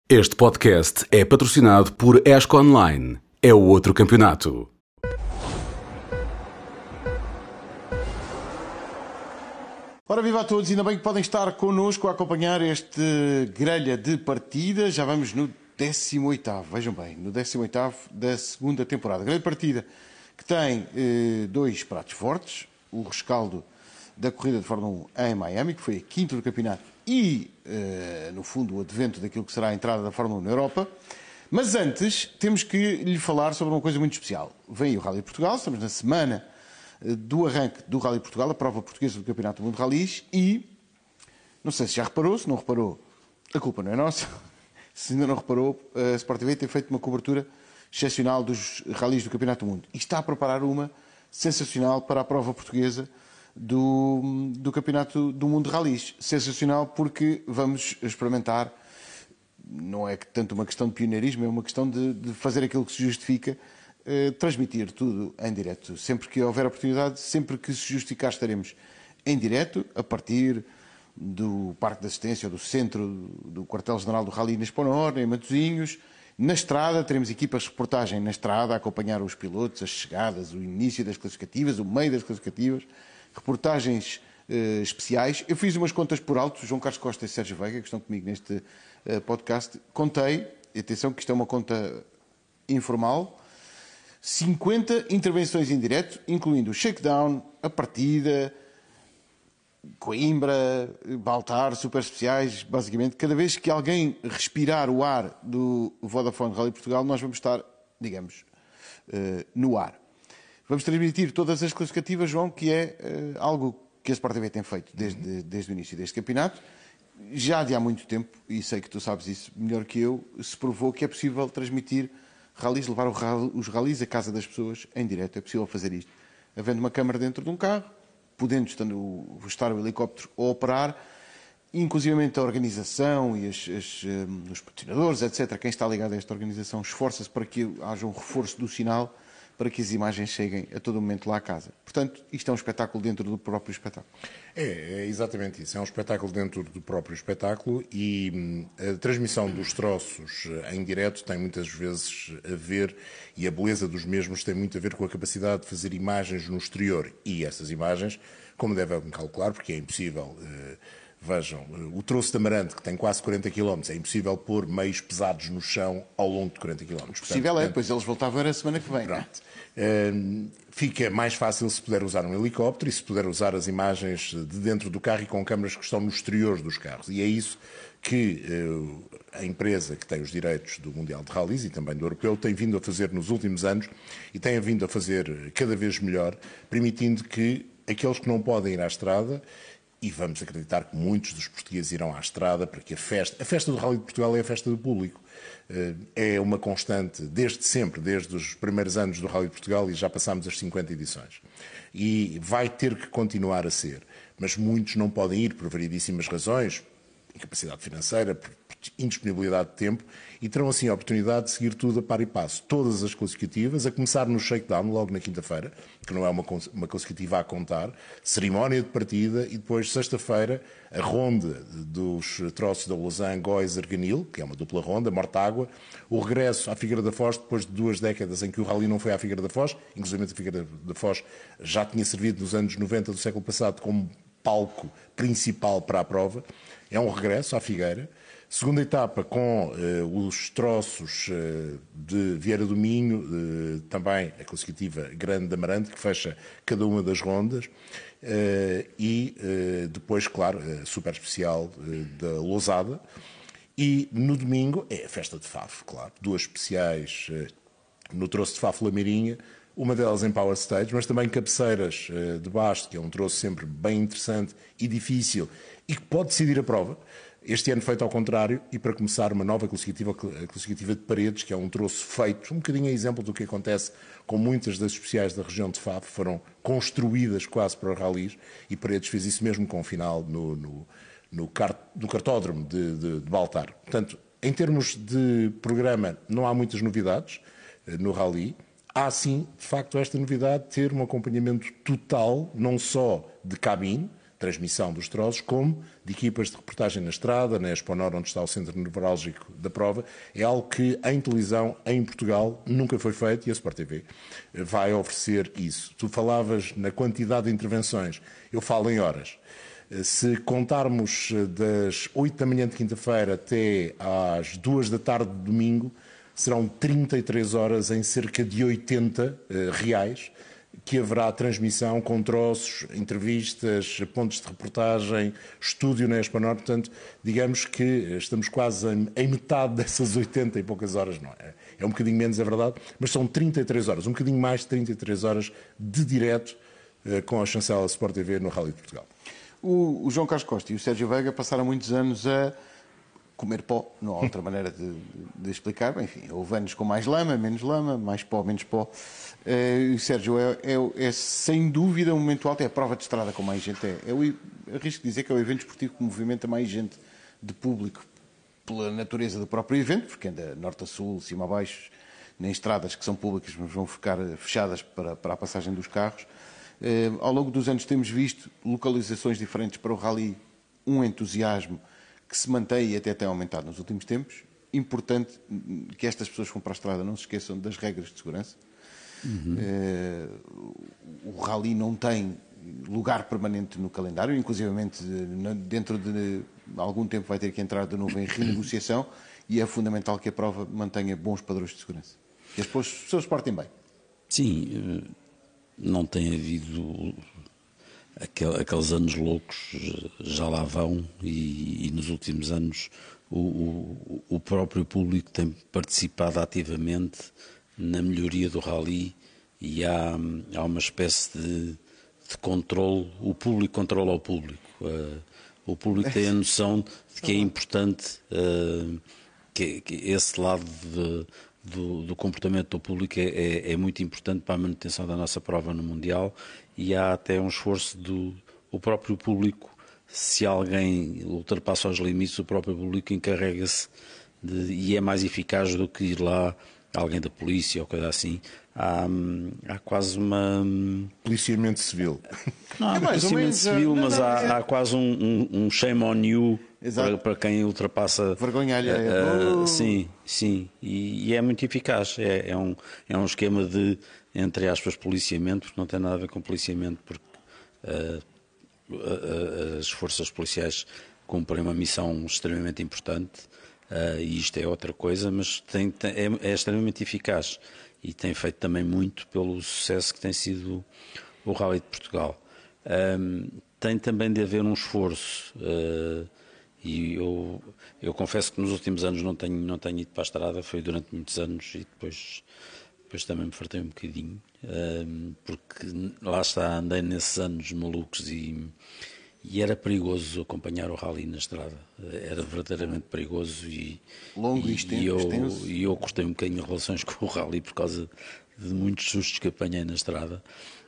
Este podcast é patrocinado por ESCO Online. É o outro campeonato. Ora, viva a todos, ainda bem que podem estar connosco a acompanhar este grelha de partida. Já vamos no 18º, vejam bem, no 18º da segunda temporada. Grelha de partida que tem dois pratos fortes, o rescaldo da corrida de Fórmula 1 em Miami, que foi a quinta do campeonato, e, no fundo, o advento daquilo que será a entrada da Fórmula 1 na Europa. Mas antes, temos que lhe falar sobre uma coisa muito especial. Vem o Rally de Portugal, estamos na semana do arranque do Rally de Portugal, a prova portuguesa do Campeonato do Mundo de Rallys, e, não sei se já reparou, se não reparou, a culpa não é nossa. Se ainda não reparou, a Sport TV tem feito uma cobertura excepcional dos rallies do Campeonato do Mundo. E está a preparar uma sensacional para a prova portuguesa do Campeonato do Mundo de Rallys. Sensacional porque vamos experimentar, não é tanto uma questão de pioneirismo, é uma questão de fazer aquilo que se justifica, transmitir tudo em direto. Sempre que houver oportunidade, sempre que se justificar, estaremos em direto, a partir do Parque de Assistência, ou do centro do Quartel-General do Rally na Exponor, em Matosinhos. Na estrada, teremos equipas de reportagem na estrada a acompanhar os pilotos, as chegadas, o início das classificativas, o meio das classificativas, reportagens especiais. Eu fiz umas contas por alto, João Carlos Costa e Sérgio Veiga, que estão comigo neste podcast. Contei, e atenção que isto é uma conta informal, 50 intervenções em direto, incluindo o shakedown, a partida, Coimbra, Baltar, super especiais, basicamente. Cada vez que alguém respirar o ar do Vodafone Rally Portugal, nós vamos estar, digamos, no ar. Vamos transmitir todas as classificativas, João, que é algo que a Sport TV tem feito desde o início deste campeonato. Já de há muito tempo, e sei que tu sabes isso melhor que eu, se provou que é possível transmitir rallies, levar os rallies à casa das pessoas em direto. É possível fazer isto. Havendo uma câmara dentro de um carro, podendo estar o helicóptero a operar, inclusivamente a organização e os patrocinadores, etc., quem está ligado a esta organização, esforça-se para que haja um reforço do sinal, para que as imagens cheguem a todo momento lá à casa. Portanto, isto é um espetáculo dentro do próprio espetáculo. É exatamente isso. É um espetáculo dentro do próprio espetáculo e a transmissão dos troços em direto tem muitas vezes a ver, e a beleza dos mesmos tem muito a ver com a capacidade de fazer imagens no exterior. E essas imagens, como devem calcular, porque é impossível... Vejam, o troço de Amarante, que tem quase 40 km, é impossível pôr meios pesados no chão ao longo de 40 km. Possível é, pois eles voltavam a semana que vem. Pronto. Fica mais fácil se puder usar um helicóptero e se puder usar as imagens de dentro do carro e com câmaras que estão no exterior dos carros. E é isso que a empresa que tem os direitos do Mundial de Rallys e também do Europeu tem vindo a fazer nos últimos anos e tem vindo a fazer cada vez melhor, permitindo que aqueles que não podem ir à estrada, e vamos acreditar que muitos dos portugueses irão à estrada para que a festa do Rally de Portugal é a festa do público. É uma constante desde sempre, desde os primeiros anos do Rally de Portugal, e já passámos as 50 edições. E vai ter que continuar a ser. Mas muitos não podem ir por variedíssimas razões, incapacidade financeira, por indisponibilidade de tempo, e terão assim a oportunidade de seguir tudo a par e passo. Todas as classificativas, a começar no shakedown, logo na quinta-feira, que não é uma classificativa a contar, cerimónia de partida, e depois, sexta-feira, a ronda dos troços da Lausanne, Góis, Arganil, que é uma dupla ronda, Mortágua, o regresso à Figueira da Foz, depois de 2 décadas em que o rally não foi à Figueira da Foz, inclusive a Figueira da Foz já tinha servido nos anos 90 do século passado como palco principal para a prova. É um regresso à Figueira. Segunda etapa com os troços de Vieira do Minho, também a classificativa Grande de Amarante, que fecha cada uma das rondas, e depois, claro, a super especial da Lousada. E no domingo é a festa de Faf, claro. 2 especiais no troço de Faf Lameirinha, uma delas em Power Stage, mas também cabeceiras de basto, que é um troço sempre bem interessante e difícil e que pode decidir a prova. Este ano feito ao contrário, e para começar uma nova classificativa, a classificativa de Paredes, que é um troço feito, um bocadinho a exemplo do que acontece com muitas das especiais da região de Faf, foram construídas quase para rallies, e Paredes fez isso mesmo com o final no cartódromo de Baltar. Portanto, em termos de programa, não há muitas novidades no rally. Há sim, de facto, esta novidade de ter um acompanhamento total, não só de cabine, transmissão dos troços, como de equipas de reportagem na estrada, na Exponor, onde está o centro nevrálgico da prova. É algo que em televisão, em Portugal, nunca foi feito e a Sport TV vai oferecer isso. Tu falavas na quantidade de intervenções, eu falo em horas. Se contarmos das 8 da manhã de quinta-feira até às 2 da tarde de domingo, serão 33 horas em cerca de 80 reais, que haverá transmissão com troços, entrevistas, pontos de reportagem, estúdio na Exponor. Portanto, digamos que estamos quase em metade dessas 80 e poucas horas. Não é? É um bocadinho menos, é verdade, mas são 33 horas, um bocadinho mais de 33 horas de direto com a chancela Sport TV no Rally de Portugal. O João Carlos Costa e o Sérgio Veiga passaram muitos anos a comer pó, não há outra maneira de explicar. Enfim, houve anos com mais lama, mais pó, menos pó. O Sérgio é sem dúvida um momento alto, é a prova de estrada com mais gente. Arrisco dizer que é o evento esportivo que movimenta mais gente de público pela natureza do próprio evento, porque anda norte a sul, cima a baixo, nem estradas que são públicas, mas vão ficar fechadas para a passagem dos carros. Ao longo dos anos temos visto localizações diferentes para o rally, um entusiasmo que se mantém e até tem aumentado nos últimos tempos. Importante que estas pessoas que vão para a estrada não se esqueçam das regras de segurança. O rally não tem lugar permanente no calendário, inclusivamente dentro de algum tempo vai ter que entrar de novo em renegociação, e é fundamental que a prova mantenha bons padrões de segurança. Que as pessoas se portem bem. Sim, não tem havido aqueles anos loucos, já lá vão, e nos últimos anos o próprio público tem participado ativamente na melhoria do rally, e há uma espécie de controle, o público controla o público. O público tem a noção de que é importante que esse lado do comportamento do público é muito importante para a manutenção da nossa prova no Mundial, e há até um esforço do próprio público. Se alguém ultrapassa os limites, o próprio público encarrega-se e é mais eficaz do que ir lá alguém da polícia ou coisa assim. Há quase uma... Policiamento civil. Não há policiamento civil, mas há quase um shame on you para quem ultrapassa... Vergonha alheia. Sim. E é muito eficaz. É um esquema de, entre aspas, policiamento, porque não tem nada a ver com policiamento, porque as forças policiais cumprem uma missão extremamente importante, e isto é outra coisa, mas é extremamente eficaz, e tem feito também muito pelo sucesso que tem sido o Rally de Portugal. Tem também de haver um esforço, e eu confesso que nos últimos anos não tenho ido para a estrada, foi durante muitos anos, e depois também me fartei um bocadinho, porque lá está, andei nesses anos malucos e era perigoso acompanhar o rally na estrada, era verdadeiramente perigoso, longo e extenso. E eu cortei um bocadinho as relações com o rally por causa de muitos sustos que apanhei na estrada,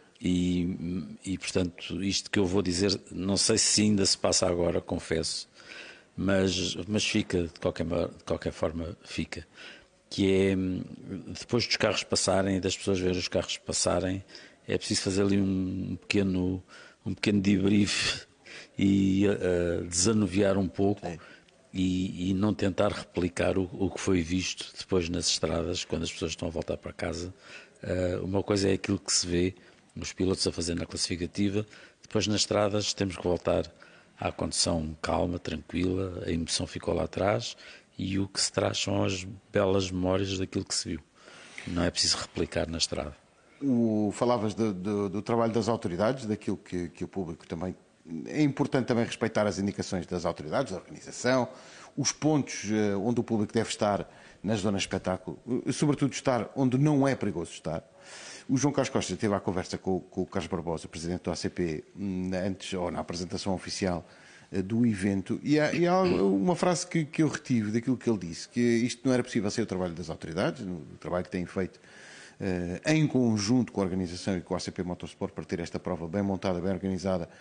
e portanto isto que eu vou dizer, não sei se ainda se passa agora, confesso, mas fica, de qualquer forma fica, que é, depois dos carros passarem, das pessoas verem os carros passarem, é preciso fazer ali um pequeno debrief e desanuviar um pouco, e não tentar replicar o que foi visto depois nas estradas, quando as pessoas estão a voltar para casa. Uma coisa é aquilo que se vê os pilotos a fazer na classificativa, depois nas estradas temos que voltar à condução calma, tranquila, a emoção ficou lá atrás, e o que se traz são as belas memórias daquilo que se viu. Não é preciso replicar na estrada. Falavas do trabalho das autoridades, daquilo que o público também... É importante também respeitar as indicações das autoridades, da organização, os pontos onde o público deve estar nas zonas de espetáculo, sobretudo estar onde não é perigoso estar. O João Carlos Costa teve a conversa com o Carlos Barbosa, presidente do ACP, antes ou na apresentação oficial do evento, e há uma frase que eu retive daquilo que ele disse, que isto não era possível ser o trabalho das autoridades, o trabalho que têm feito em conjunto com a organização e com a ACP Motorsport para ter esta prova bem montada, bem organizada,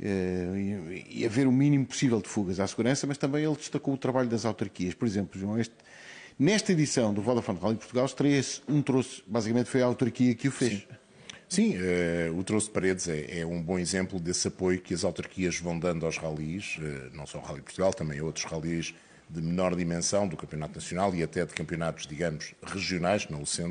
e haver o mínimo possível de fugas à segurança, mas também ele destacou o trabalho das autarquias. Por exemplo, João, nesta edição do Vodafone Rally Portugal, estreia-se um troço, basicamente foi a autarquia que o fez. Sim, o Troço de Paredes é um bom exemplo desse apoio que as autarquias vão dando aos ralis, não só ao Rally Portugal, também a outros ralis de menor dimensão do Campeonato Nacional e até de campeonatos, digamos, regionais, não o sendo.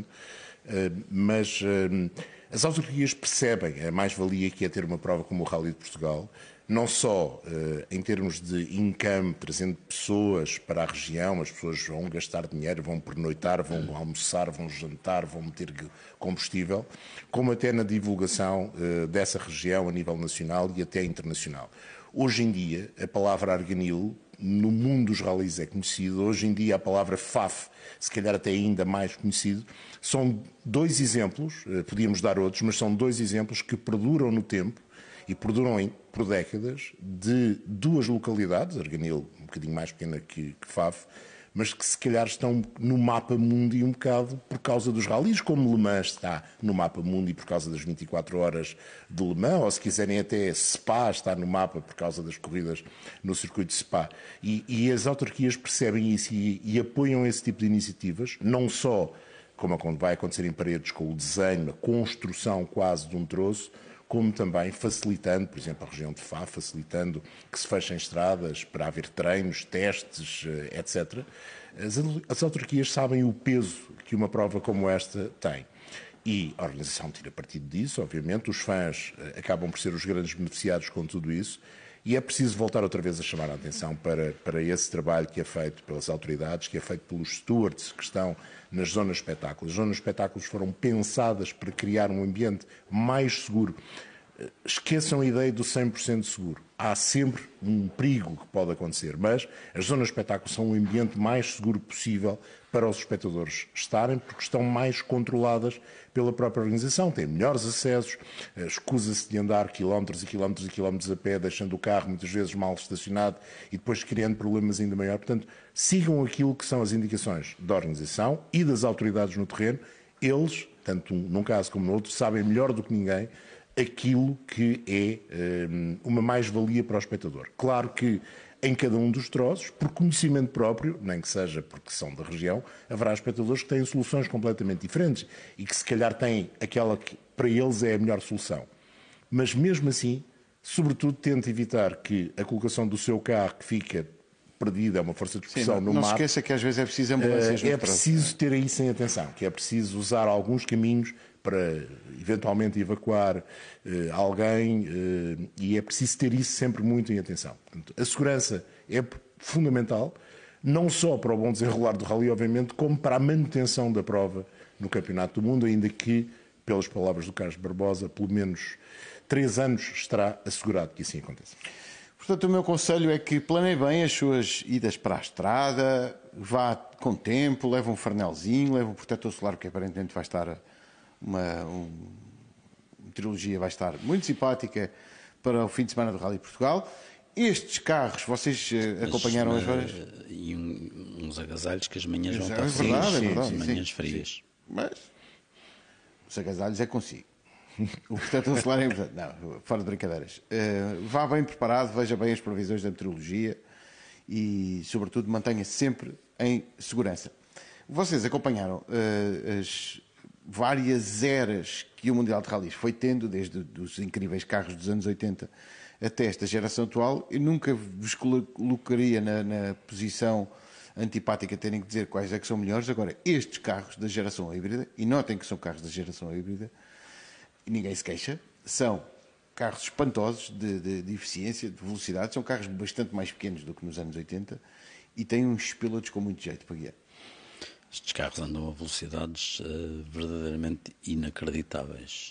Mas as autarquias percebem a mais-valia que é ter uma prova como o Rally de Portugal, não só em termos de income, trazendo pessoas para a região, as pessoas vão gastar dinheiro, vão pernoitar, vão almoçar, vão jantar, vão meter combustível, como até na divulgação dessa região a nível nacional e até internacional. Hoje em dia, a palavra Arganil, no mundo dos ralis é conhecido, hoje em dia a palavra FAF, se calhar até ainda mais conhecido, são dois exemplos, podíamos dar outros, mas são dois exemplos que perduram no tempo e perduram por décadas de duas localidades, Arganil um bocadinho mais pequena que Faf, mas que se calhar estão no mapa mundi um bocado por causa dos ralis, como Le Mans está no mapa mundi por causa das 24 horas de Le Mans, ou se quiserem até Spa está no mapa por causa das corridas no circuito de Spa. E as autarquias percebem isso e apoiam esse tipo de iniciativas, não só como vai acontecer em Paredes, com o desenho, a construção quase de um troço, como também facilitando, por exemplo, a região de Faf, facilitando que se fechem estradas para haver treinos, testes, etc. As autarquias sabem o peso que uma prova como esta tem. E a organização tira partido disso, obviamente, os fãs acabam por ser os grandes beneficiados com tudo isso, e é preciso voltar outra vez a chamar a atenção para esse trabalho que é feito pelas autoridades, que é feito pelos stewards que estão nas zonas de espetáculos. As zonas de espetáculos foram pensadas para criar um ambiente mais seguro. Esqueçam a ideia do 100% seguro. Há sempre um perigo que pode acontecer, mas as zonas de espetáculo são o ambiente mais seguro possível para os espectadores estarem, porque estão mais controladas pela própria organização, têm melhores acessos, escusa-se de andar quilómetros e quilómetros e quilómetros a pé, deixando o carro muitas vezes mal estacionado e depois criando problemas ainda maiores. Portanto, sigam aquilo que são as indicações da organização e das autoridades no terreno. Eles, tanto num caso como no outro, sabem melhor do que ninguém aquilo que é uma mais-valia para o espectador. Claro que em cada um dos troços, por conhecimento próprio, nem que seja porque são da região, haverá espectadores que têm soluções completamente diferentes e que se calhar têm aquela que para eles é a melhor solução. Mas mesmo assim, sobretudo tente evitar que a colocação do seu carro que fica perdida, é uma força de expressão no mato. Não se esqueça que às vezes é preciso ambulâncias. É preciso ter isso em atenção, que é preciso usar alguns caminhos para eventualmente evacuar alguém e é preciso ter isso sempre muito em atenção. Portanto, a segurança é fundamental, não só para o bom desenrolar do rally, obviamente, como para a manutenção da prova no Campeonato do Mundo, ainda que, pelas palavras do Carlos Barbosa, pelo menos 3 anos estará assegurado que assim aconteça. Portanto, o meu conselho é que planeie bem as suas idas para a estrada, vá com tempo, leve um farnelzinho, leve um protetor solar, porque aparentemente vai estar uma trilogia vai estar muito simpática para o fim de semana do Rally Portugal. Estes carros, vocês acompanharam as várias... E uns agasalhos que as manhãs vão estar frias, manhãs frias. Sim. Mas os agasalhos é consigo. O protetor solar é importante. Não, fora de brincadeiras. Vá bem preparado, veja bem as previsões da meteorologia e, sobretudo, mantenha-se sempre em segurança. Vocês acompanharam as várias eras que o Mundial de Rallys foi tendo, desde os incríveis carros dos anos 80 até esta geração atual. Eu nunca vos colocaria na posição antipática de terem que dizer quais é que são melhores. Agora, estes carros da geração híbrida, e notem que são carros da geração híbrida, e ninguém se queixa, são carros espantosos de eficiência, de velocidade, são carros bastante mais pequenos do que nos anos 80 e têm uns pilotos com muito jeito para guiar. Estes carros andam a velocidades verdadeiramente inacreditáveis.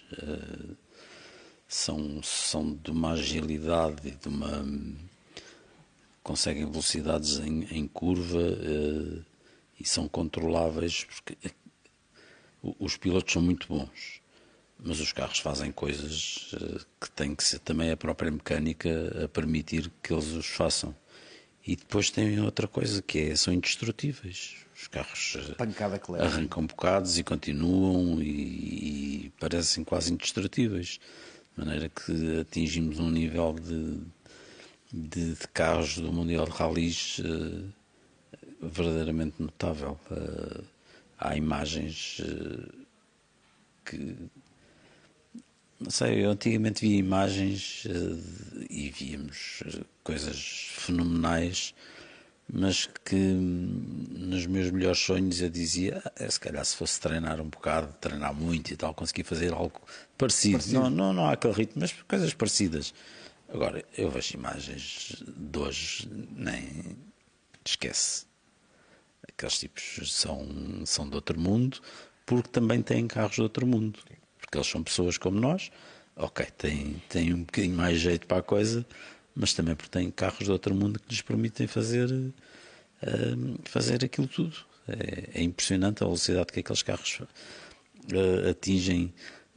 São de uma agilidade e de uma... conseguem velocidades em curva e são controláveis, porque os pilotos são muito bons. Mas os carros fazem coisas que tem que ser também a própria mecânica a permitir que eles os façam. E depois tem outra coisa que são indestrutíveis. Os carros arrancam bocados e continuam e parecem quase indestrutíveis. De maneira que atingimos um nível de carros do Mundial de Rallys verdadeiramente notável. Há imagens que Não sei, eu antigamente via imagens e víamos coisas fenomenais, mas que nos meus melhores sonhos eu dizia, se calhar se fosse treinar um bocado, treinar muito e tal, conseguir fazer algo parecido. Não há aquele ritmo, mas coisas parecidas. Agora, eu vejo imagens de hoje, nem esquece. Aqueles tipos são de outro mundo, porque também têm carros de outro mundo. Porque eles são pessoas como nós, ok, têm um bocadinho mais jeito para a coisa, mas também porque têm carros de outro mundo que lhes permitem fazer aquilo tudo. É impressionante a velocidade que aqueles carros atingem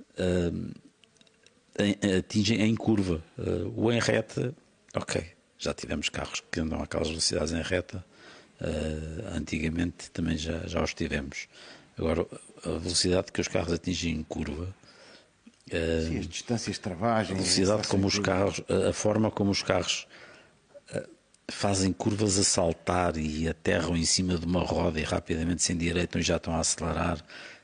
em curva. O em reta, ok, já tivemos carros que andam àquelas velocidades em reta, antigamente também já os tivemos. Agora, a velocidade que os carros atingem em curva, Sim, as distâncias de travagem, a velocidade como os carros, a forma como os carros fazem curvas a saltar e aterram em cima de uma roda e rapidamente se endireitam e já estão a acelerar.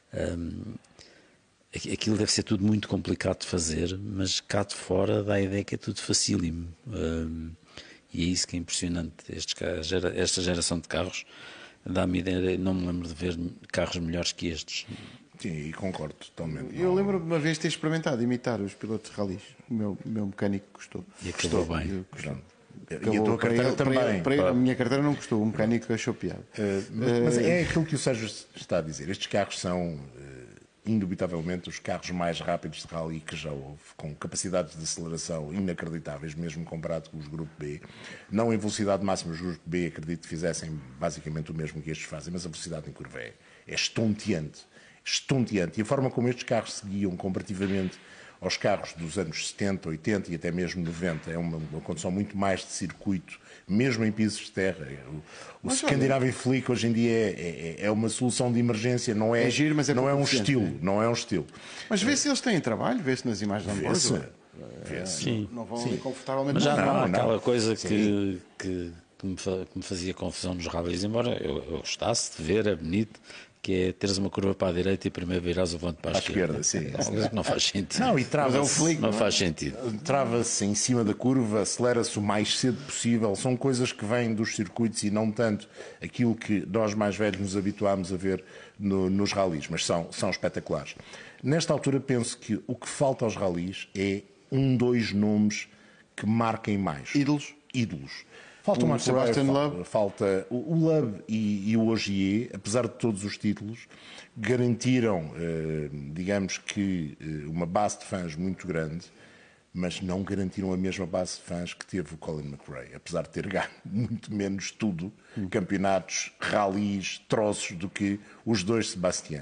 Aquilo deve ser tudo muito complicado de fazer, mas cá de fora dá a ideia que é tudo facílimo. E é isso que é impressionante. Esta geração de carros dá-me ideia, não me lembro de ver carros melhores que estes. Sim, e concordo totalmente. Eu lembro de uma vez ter experimentado imitar os pilotos de ralis. O meu mecânico gostou. E acabou bem. E a tua carteira também. A minha carteira não gostou, o mecânico achou piada. Mas é aquilo que o Sérgio está a dizer. Estes carros são, indubitavelmente, os carros mais rápidos de rally que já houve, com capacidades de aceleração inacreditáveis, mesmo comparado com os Grupo B. Não em velocidade máxima, os Grupo B acredito que fizessem basicamente o mesmo que estes fazem, mas a velocidade em curva é estonteante. Estonteante. E a forma como estes carros se guiam comparativamente aos carros dos anos 70, 80 e até mesmo 90 é uma condição muito mais de circuito, mesmo em pisos de terra. O Scandinavian Flick hoje em dia é uma solução de emergência, não é, giro, mas não é um eficiente. estilo, não é um estilo. Mas vê se eles têm trabalho, vê-se nas imagens de onboard. Sim. Não vão ali confortavelmente. Mas já não há não. aquela coisa que me fazia confusão nos rallies, embora eu gostasse de ver, é bonito, que é teres uma curva para a direita e primeiro virás o volante para a esquerda. Sim. É uma coisa que não faz sentido. Não, e trava-se. Não faz sentido. Trava-se em cima da curva, acelera-se o mais cedo possível. São coisas que vêm dos circuitos e não tanto aquilo que nós mais velhos nos habituámos a ver nos ralis, mas são espetaculares. Nesta altura penso que o que falta aos ralis é dois nomes que marquem mais. Ídolos. Falta o Sebastian Loeb. falta o Loeb e o Ogier, apesar de todos os títulos, garantiram, digamos que, uma base de fãs muito grande, mas não garantiram a mesma base de fãs que teve o Colin McRae, apesar de ter ganho muito menos tudo, campeonatos, ralis, troços, do que os dois Sebastian.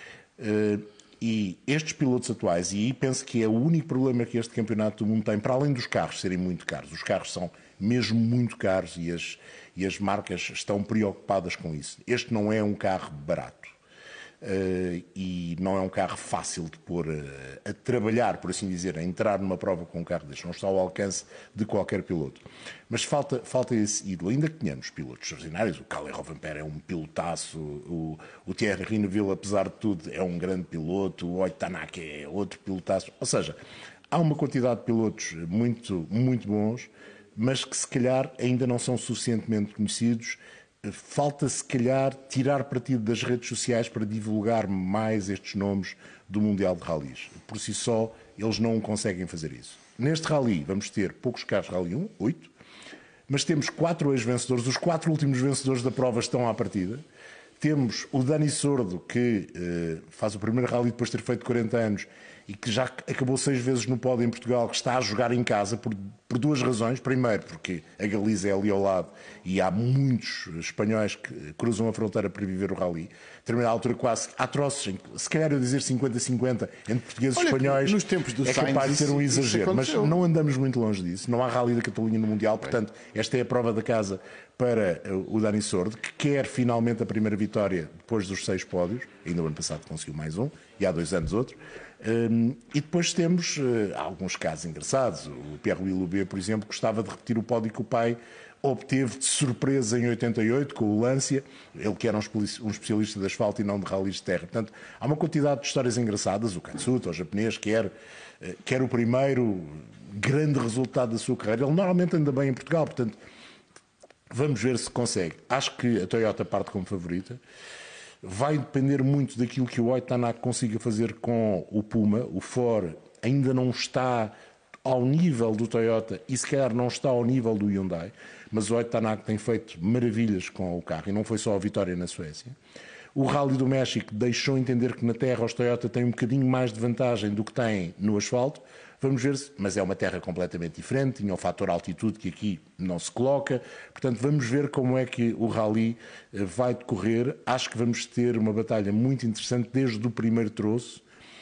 E estes pilotos atuais, e aí penso que é o único problema que este campeonato do mundo tem, para além dos carros serem muito caros, os carros são mesmo muito caros e as marcas estão preocupadas com isso. Este não é um carro barato e não é um carro fácil de pôr a trabalhar, por assim dizer, a entrar numa prova com um carro deste. Não está ao alcance de qualquer piloto. Mas falta esse ídolo. Ainda que tenhamos pilotos extraordinários, o Kalle Rovanperä é um pilotaço, o Thierry Neuville, apesar de tudo, é um grande piloto, o Ott Tanak é outro pilotaço. Ou seja, há uma quantidade de pilotos muito, muito bons, mas que se calhar ainda não são suficientemente conhecidos. Falta se calhar tirar partido das redes sociais para divulgar mais estes nomes do Mundial de Rallys. Por si só, eles não conseguem fazer isso. Neste rally vamos ter poucos carros Rally 1, 8, mas temos 4 ex-vencedores. Os 4 últimos vencedores da prova estão à partida. Temos o Dani Sordo, que faz o primeiro rally depois de ter feito 40 anos e que já acabou 6 vezes no pódio em Portugal, que está a jogar em casa por duas razões. Primeiro, porque a Galiza é ali ao lado e há muitos espanhóis que cruzam a fronteira para viver o rally. A determinada altura quase há troços, se calhar eu dizer 50-50 entre portugueses e espanhóis, nos tempos do é capaz de ser um exagero, mas aconteceu. não andamos muito longe disso. Não há rally da Catalunha no Mundial, portanto esta é a prova da casa para o Dani Sordo, que quer finalmente a primeira vitória depois dos 6 pódios. Ainda o ano passado conseguiu mais um e há 2 anos outro. E depois temos alguns casos engraçados. O Pierre-Louis Loubet, por exemplo, gostava de repetir o pódio que o pai obteve de surpresa em 88 com o Lancia, ele que era um especialista de asfalto e não de ralis de terra. Portanto, há uma quantidade de histórias engraçadas. O Katsuta, o japonês, quer o primeiro grande resultado da sua carreira. Ele normalmente anda bem em Portugal, portanto, vamos ver se consegue. Acho que a Toyota parte como favorita. Vai depender muito daquilo que o Oitanak consiga fazer com o Puma. O Ford ainda não está ao nível do Toyota e se calhar não está ao nível do Hyundai, mas o Oitanak tem feito maravilhas com o carro e não foi só a vitória na Suécia. O Rally do México deixou entender que na terra os Toyota têm um bocadinho mais de vantagem do que têm no asfalto. Vamos ver, mas é uma terra completamente diferente, tinha o fator altitude que aqui não se coloca. Portanto, vamos ver como é que o Rally vai decorrer. Acho que vamos ter uma batalha muito interessante desde o primeiro troço.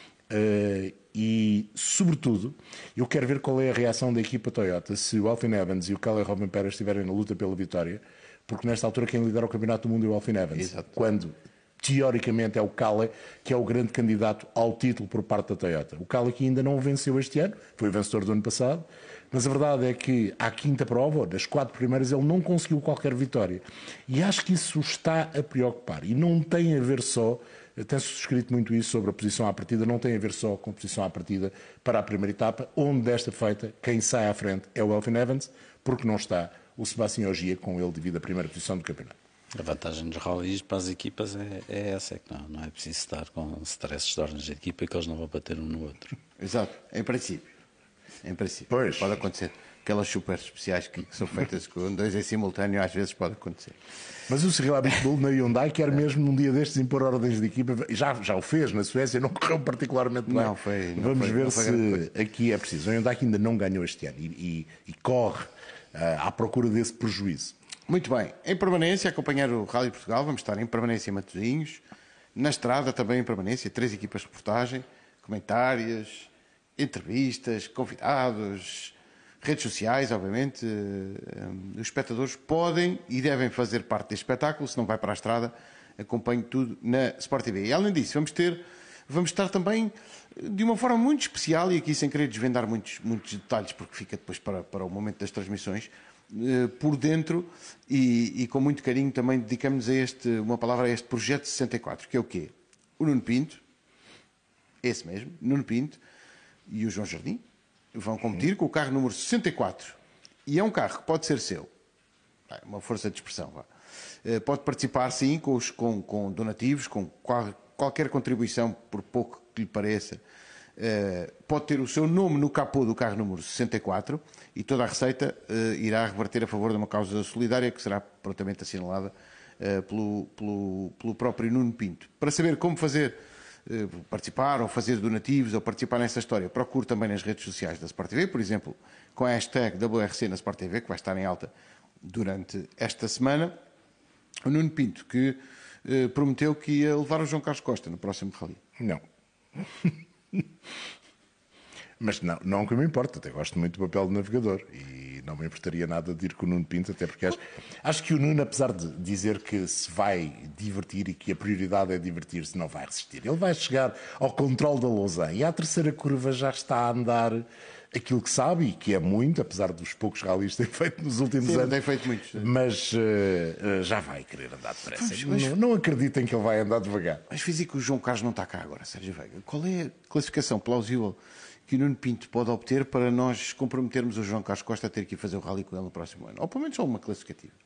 E, sobretudo, eu quero ver qual é a reação da equipa Toyota se o Elfyn Evans e o Kalle Rovanperä estiverem na luta pela vitória, porque nesta altura quem lidera o Campeonato do Mundo é o Elfyn Evans. Exato. Quando, teoricamente, é o Kalle que é o grande candidato ao título por parte da Toyota. O Kalle que ainda não venceu este ano, foi o vencedor do ano passado, mas a verdade é que à quinta prova, das 4 primeiras, ele não conseguiu qualquer vitória. E acho que isso o está a preocupar. E não tem a ver só... Tem-se escrito muito isso sobre a posição à partida, não tem a ver só com a posição à partida para a primeira etapa, onde desta feita quem sai à frente é o Elfyn Evans, porque não está o Sebastião Ogier com ele devido à primeira posição do campeonato. A vantagem dos rallies para as equipas é essa, é que não é preciso estar com stresses de ordens de equipa e que eles não vão bater um no outro. Exato, em princípio. Em princípio. Pois. Pode acontecer. Aquelas super especiais que são feitas com 2 em simultâneo, às vezes pode acontecer. Mas o Cyril Abitbull na Hyundai quer mesmo num dia destes impor ordens de equipa. Já o fez na Suécia, não correu particularmente bem. Vamos ver se aqui é preciso. O Hyundai que ainda não ganhou este ano e corre à procura desse prejuízo. Muito bem. Em permanência, acompanhar o Rally Portugal, vamos estar em permanência em Matosinhos, na estrada também em permanência, 3 equipas de reportagem, comentários, entrevistas, convidados, redes sociais, obviamente. Os espectadores podem e devem fazer parte deste espetáculo, se não vai para a estrada, acompanhe tudo na Sport TV. E além disso, vamos estar também de uma forma muito especial, e aqui sem querer desvendar muitos detalhes, porque fica depois para o momento das transmissões, por dentro e com muito carinho também dedicamos uma palavra a este projeto 64, que é o quê? O Nuno Pinto, esse mesmo, Nuno Pinto e o João Jardim vão competir com o carro número 64 e é um carro que pode ser seu, uma força de expressão, pode participar sim com donativos, com qualquer contribuição, por pouco que lhe pareça. Pode ter o seu nome no capô do carro número 64 e toda a receita irá reverter a favor de uma causa solidária que será prontamente assinalada pelo próprio Nuno Pinto. Para saber como fazer, participar ou fazer donativos ou participar nessa história, procure também nas redes sociais da Sport TV, por exemplo, com a hashtag WRC na Sport TV, que vai estar em alta durante esta semana. O Nuno Pinto, que prometeu que ia levar o João Carlos Costa no próximo Rally. Não. Mas não que me importa, até gosto muito do papel de navegador e não me importaria nada de ir com o Nuno Pinto, até porque acho que o Nuno, apesar de dizer que se vai divertir e que a prioridade é divertir-se, não vai resistir. Ele vai chegar ao controle da Lausanne e à terceira curva já está a andar aquilo que sabe e que é muito, apesar dos poucos rallies que tem feito nos últimos anos. Tem feito muitos. Mas já vai querer andar depressa. Não acreditem que ele vai andar devagar. Mas fiz que o João Carlos não está cá agora, Sérgio Veiga. Qual é a classificação plausível que o Nuno Pinto pode obter para nós comprometermos o João Carlos Costa a ter que ir fazer o rally com ele no próximo ano? Ou pelo menos só uma classificativa.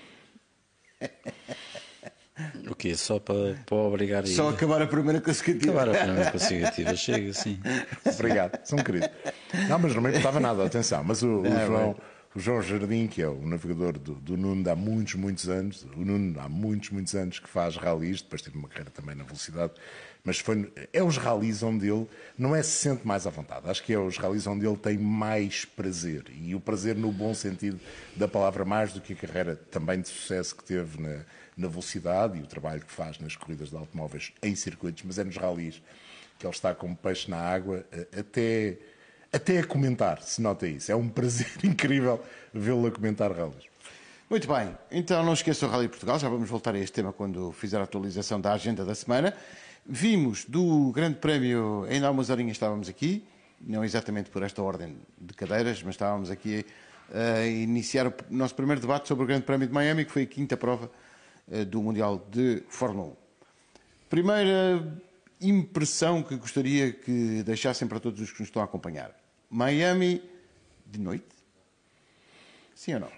O quê? Só para obrigar a ir? Só acabar a primeira classificativa. Acabar a primeira classificativa, chega, sim. Obrigado, são queridos. Não, mas não me importava nada, atenção. Mas o João Jardim, que é o navegador do Nuno há muitos anos, o Nuno há muitos anos que faz rallies, depois teve uma carreira também na velocidade, mas é os rallies onde ele não se sente mais à vontade. Acho que é os rallies onde ele tem mais prazer. E o prazer no bom sentido da palavra, mais do que a carreira também de sucesso que teve na velocidade e o trabalho que faz nas corridas de automóveis em circuitos, mas é nos rallies que ele está como peixe na água, até a comentar, se nota isso. É um prazer incrível vê-lo a comentar rallies. Muito bem, então não esqueça o Rally Portugal, já vamos voltar a este tema quando fizer a atualização da agenda da semana. Vimos do Grande Prémio, ainda há umas horinhas estávamos aqui, não exatamente por esta ordem de cadeiras, mas estávamos aqui a iniciar o nosso primeiro debate sobre o Grande Prémio de Miami, que foi a quinta prova do Mundial de Fórmula 1. Primeira impressão que gostaria que deixassem para todos os que nos estão a acompanhar. Miami de noite? Sim ou não?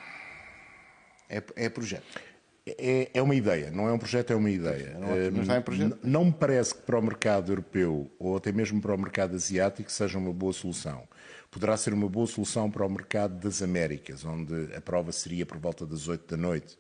É projeto. É uma ideia, não é um projeto, é uma ideia. Não está em projeto? Não me parece que para o mercado europeu ou até mesmo para o mercado asiático seja uma boa solução. Poderá ser uma boa solução para o mercado das Américas, onde a prova seria por volta das 8 da noite.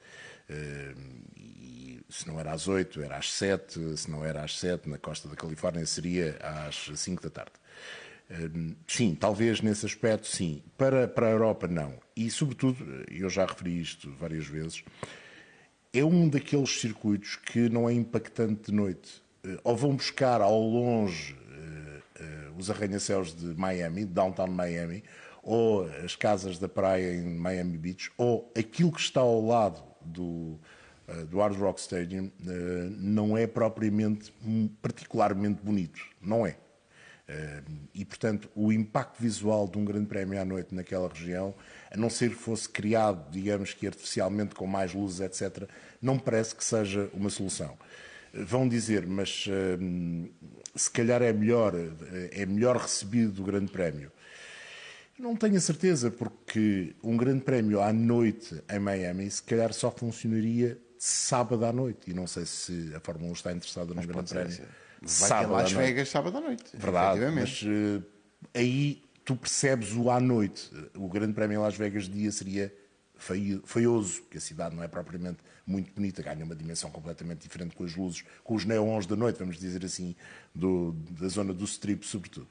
E se não era às 8, era às 7. Se não era às 7, na costa da Califórnia, seria às 5 da tarde. Sim, talvez nesse aspecto, sim. Para a Europa, não. E, sobretudo, eu já referi isto várias vezes, é um daqueles circuitos que não é impactante de noite. Ou vão buscar ao longe os arranha-céus de Miami, de Downtown Miami, ou as casas da praia em Miami Beach, ou aquilo que está ao lado do Hard Rock Stadium, não é propriamente particularmente bonito. Não é. E, portanto, o impacto visual de um grande prémio à noite naquela região, a não ser que fosse criado, digamos que artificialmente, com mais luzes, etc., não me parece que seja uma solução. Vão dizer, mas se calhar é melhor recebido o grande prémio. Não tenho a certeza, porque um grande prémio à noite em Miami, se calhar só funcionaria sábado à noite. E não sei se a Fórmula 1 está interessada num grande prémio. Vai ter Las Vegas sábado à noite. Verdade, mas aí tu percebes o à noite. O Grande Prémio em Las Vegas de dia seria feioso, porque a cidade não é propriamente muito bonita, ganha uma dimensão completamente diferente com as luzes, com os neons da noite, vamos dizer assim, da zona do Strip, sobretudo.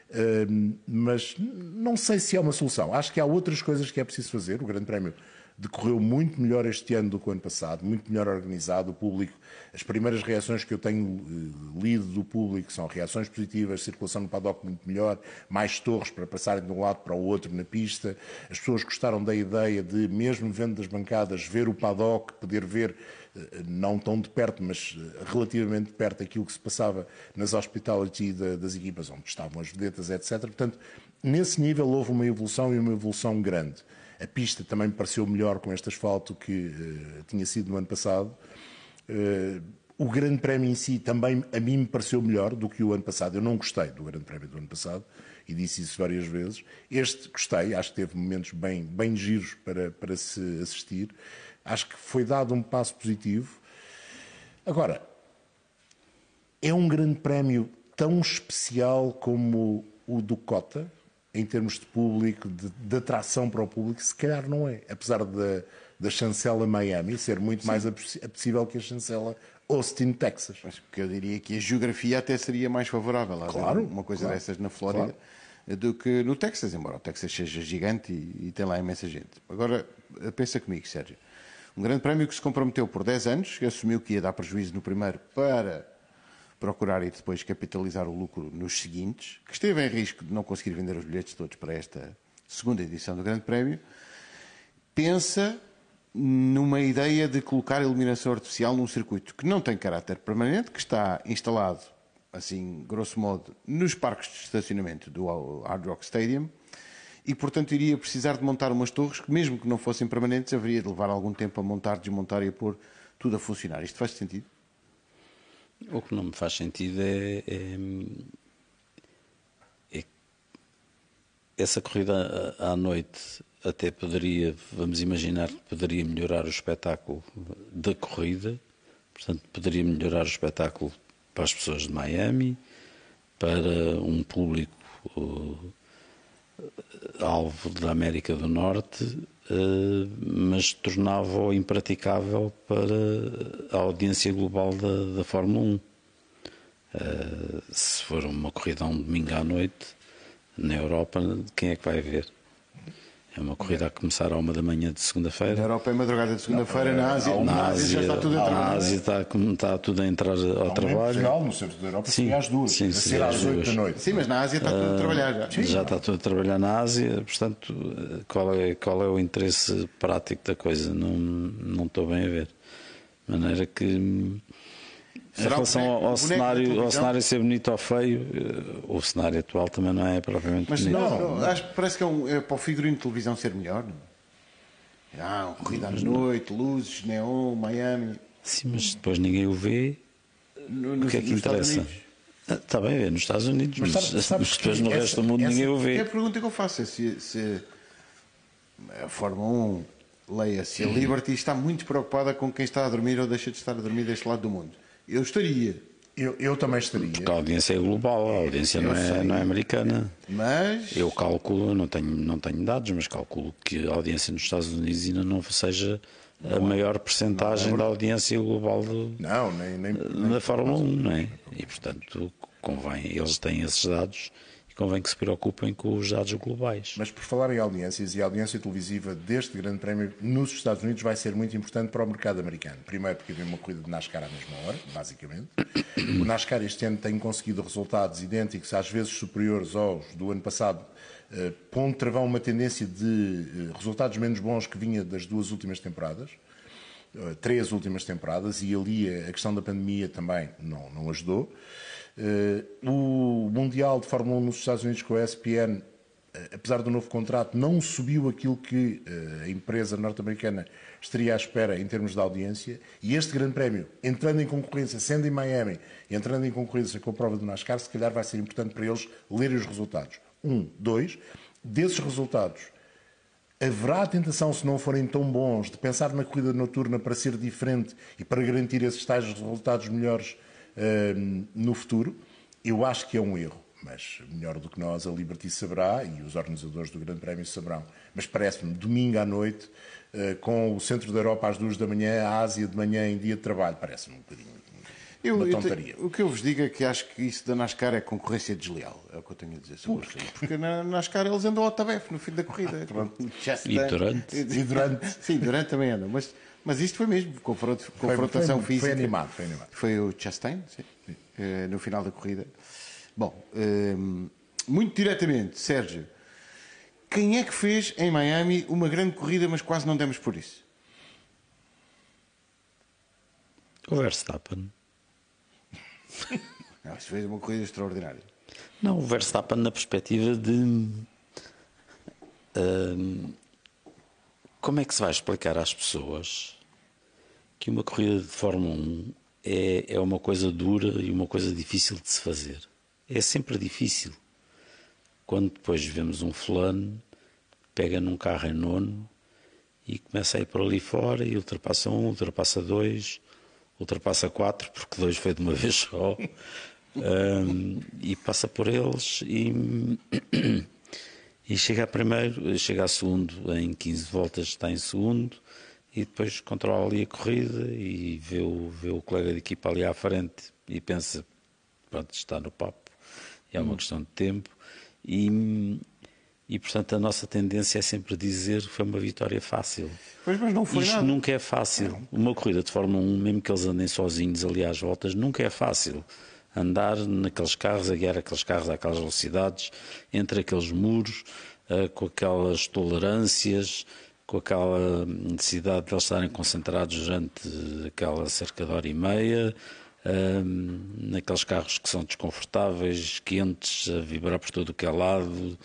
Mas não sei se é uma solução. Acho que há outras coisas que é preciso fazer. O Grande Prémio decorreu muito melhor este ano do que o ano passado, muito melhor organizado. O público, as primeiras reações que eu tenho lido do público são reações positivas, circulação no paddock muito melhor, mais torres para passarem de um lado para o outro na pista. As pessoas gostaram da ideia de, mesmo vendo das bancadas, ver o paddock, poder ver, não tão de perto, mas relativamente de perto, aquilo que se passava nas hospitality das equipas, onde estavam as vedetas, etc. Portanto, nesse nível houve uma evolução, e uma evolução grande. A pista também me pareceu melhor com este asfalto que tinha sido no ano passado. O Grande Prémio em si também a mim me pareceu melhor do que o ano passado. Eu não gostei do Grande Prémio do ano passado e disse isso várias vezes. Este gostei, acho que teve momentos bem giros para se assistir. Acho que foi dado um passo positivo. Agora, é um Grande Prémio tão especial como o do Cota, em termos de público, de atração para o público? Se calhar não é. Apesar da chancela Miami ser muito mais apetecível que a chancela Austin, Texas. Mas que eu diria que a geografia até seria mais favorável a claro, uma coisa dessas na Flórida do que no Texas, embora o Texas seja gigante e tem lá imensa gente. Agora, pensa comigo, Sérgio. Um grande prémio que se comprometeu por 10 anos, que assumiu que ia dar prejuízo no primeiro para procurar e depois capitalizar o lucro nos seguintes, que esteve em risco de não conseguir vender os bilhetes todos para esta segunda edição do Grande Prémio, pensa numa ideia de colocar a iluminação artificial num circuito que não tem caráter permanente, que está instalado, assim, grosso modo, nos parques de estacionamento do Hard Rock Stadium, e, portanto, iria precisar de montar umas torres que, mesmo que não fossem permanentes, haveria de levar algum tempo a montar, desmontar e a pôr tudo a funcionar. Isto faz sentido? O que não me faz sentido é essa corrida à noite até poderia, vamos imaginar que poderia melhorar o espetáculo da corrida, portanto poderia melhorar o espetáculo para as pessoas de Miami, para um público alvo da América do Norte, mas tornava-o impraticável para a audiência global da Fórmula 1. Se for uma corrida um domingo à noite, na Europa, quem é que vai ver? É uma corrida a começar à 1 da manhã de segunda-feira. Na Europa é madrugada de segunda-feira, na Ásia já está tudo a trabalhar. Na Ásia está tudo a entrar ao trabalho. Em Portugal, no centro da Europa, seria às 2, a ser às 8 da noite. Sim, mas na Ásia está tudo a trabalhar já. Já está tudo a trabalhar na Ásia, portanto, qual é o interesse prático da coisa? Não estou bem a ver. De maneira que Em relação o boneco ao da cenário, televisão? ao cenário ser bonito ou feio, o cenário atual também não é propriamente Mas bonito. não, acho que parece que é para o figurino de televisão ser melhor. Não? Uma corrida à noite, luzes, neon, Miami. Sim, mas depois ninguém o vê. O que é que nos Estados interessa? Unidos. Está bem, é nos Estados Unidos, mas, sabes depois que no resto do mundo ninguém o É vê. a pergunta que eu faço: é se a Fórmula 1, leia-se a Liberty, está muito preocupada com quem está a dormir ou deixa de estar a dormir deste lado do mundo. Eu estaria. Eu também estaria. Porque a audiência é global, a audiência não é americana. Mas. Eu calculo, não tenho dados, mas calculo que a audiência nos Estados Unidos ainda não seja a maior percentagem da audiência global da Fórmula 1, não é? E, portanto, convém, eles têm esses dados e convém que se preocupem com os dados globais. Mas por falar em audiências, e a audiência televisiva deste grande prémio nos Estados Unidos vai ser muito importante para o mercado americano. Primeiro porque havia uma corrida de NASCAR à mesma hora, basicamente. O NASCAR este ano tem conseguido resultados idênticos, às vezes superiores aos do ano passado, pondo travão uma tendência de resultados menos bons que vinha das duas últimas temporadas. 3 últimas temporadas, e ali a questão da pandemia também não ajudou. O Mundial de Fórmula 1 nos Estados Unidos com a ESPN, apesar do novo contrato, não subiu aquilo que a empresa norte-americana estaria à espera em termos de audiência, e este grande prémio, entrando em concorrência, sendo em Miami, entrando em concorrência com a prova do NASCAR, se calhar vai ser importante para eles lerem os resultados. 2, desses resultados, haverá a tentação, se não forem tão bons, de pensar na corrida noturna para ser diferente e para garantir esses tais resultados melhores no futuro? Eu acho que é um erro, mas melhor do que nós a Liberty saberá e os organizadores do Grande Prémio saberão. Mas parece-me, domingo à noite, com o centro da Europa às 2 da manhã, a Ásia de manhã em dia de trabalho, parece-me um bocadinho uma tontaria. O que eu vos digo é que acho que isso da NASCAR é concorrência desleal. É o que eu tenho a dizer sobre isso. Porque na NASCAR eles andam ao tabefe no fim da corrida. E durante? Sim, durante também andam. Mas isto foi mesmo, confrontação física. Foi animado. Foi o Chastain, sim, no final da corrida. Bom, muito diretamente, Sérgio, quem é que fez em Miami uma grande corrida, mas quase não demos por isso? O Verstappen. Não, isso fez uma corrida extraordinária. Não, o Verstappen na perspectiva de como é que se vai explicar às pessoas que uma corrida de Fórmula 1 é uma coisa dura e uma coisa difícil de se fazer. É sempre difícil. Quando depois vemos um fulano, pega num carro em nono e começa a ir por ali fora e ultrapassa 1, ultrapassa 2, ultrapassa 4, porque 2 foi de uma vez só, e passa por eles e chega a primeiro, chega a segundo, em 15 voltas está em segundo, e depois controla ali a corrida e vê o colega de equipa ali à frente e pensa, pronto, está no papo, é uma questão de tempo, e portanto a nossa tendência é sempre dizer que foi uma vitória fácil. Pois, mas não foi Isto nada. nunca é fácil. Uma corrida de Fórmula 1, mesmo que eles andem sozinhos ali às voltas, nunca é fácil. Andar naqueles carros, a guiar aqueles carros àquelas velocidades, entre aqueles muros, com aquelas tolerâncias, com aquela necessidade de eles estarem concentrados durante aquela cerca de hora e meia, naqueles carros que são desconfortáveis, quentes, a vibrar por todo o que é lado.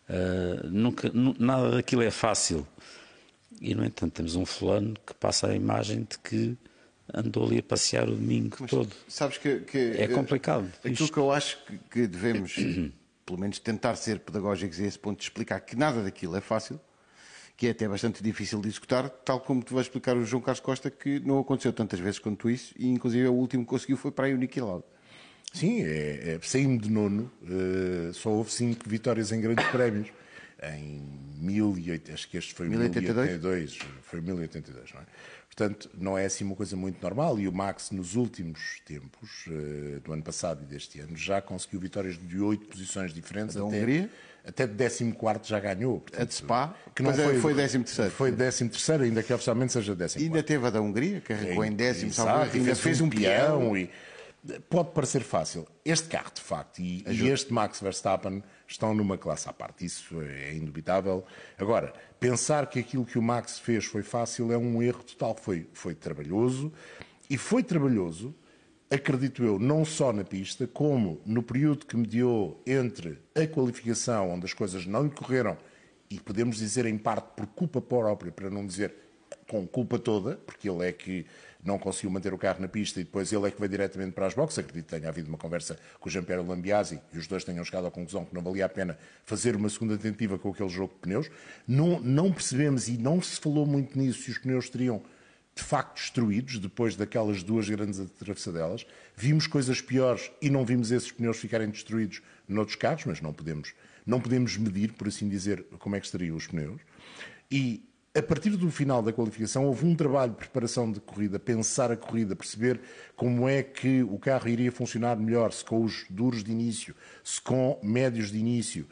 Nada daquilo é fácil. E, no entanto, temos um fulano que passa a imagem de que andou ali a passear o domingo todo. Sabes que é complicado. Aquilo que eu acho que devemos, pelo menos, tentar ser pedagógicos a esse ponto de explicar que nada daquilo é fácil, que é até bastante difícil de executar, tal como tu vais explicar o João Carlos Costa, que não aconteceu tantas vezes quanto isso, e inclusive o último que conseguiu foi para aí o Niki Lauda. Sim, saímos de nono, só houve 5 vitórias em grandes prémios. Em 1008, acho que este foi 1082, foi 1082, não é? Portanto, não é assim uma coisa muito normal, e o Max nos últimos tempos, do ano passado e deste ano, já conseguiu vitórias de 8 posições diferentes, até de 14º já ganhou. Portanto, a de Spa, que não foi 13º. Foi 13º, ainda que oficialmente seja 14º. Ainda teve a da Hungria, que arrancou em 10º, ainda fez um peão. Pode parecer fácil. Este carro, de facto, e este Max Verstappen estão numa classe à parte. Isso é indubitável. Agora, pensar que aquilo que o Max fez foi fácil é um erro total. Foi trabalhoso. E foi trabalhoso acredito eu, não só na pista, como no período que mediou entre a qualificação, onde as coisas não lhe correram, e podemos dizer em parte por culpa própria, para não dizer com culpa toda, porque ele é que não conseguiu manter o carro na pista e depois ele é que veio diretamente para as boxes. Acredito que tenha havido uma conversa com o Jean-Pierre Lambiasi e os dois tenham chegado à conclusão que não valia a pena fazer uma segunda tentativa com aquele jogo de pneus. Não percebemos e não se falou muito nisso se os pneus teriam de facto destruídos depois daquelas duas grandes atravessadelas. Vimos coisas piores e não vimos esses pneus ficarem destruídos noutros carros, mas não podemos medir, por assim dizer, como é que estariam os pneus. E a partir do final da qualificação houve um trabalho de preparação de corrida, pensar a corrida, perceber como é que o carro iria funcionar melhor, se com os duros de início, se com médios de início,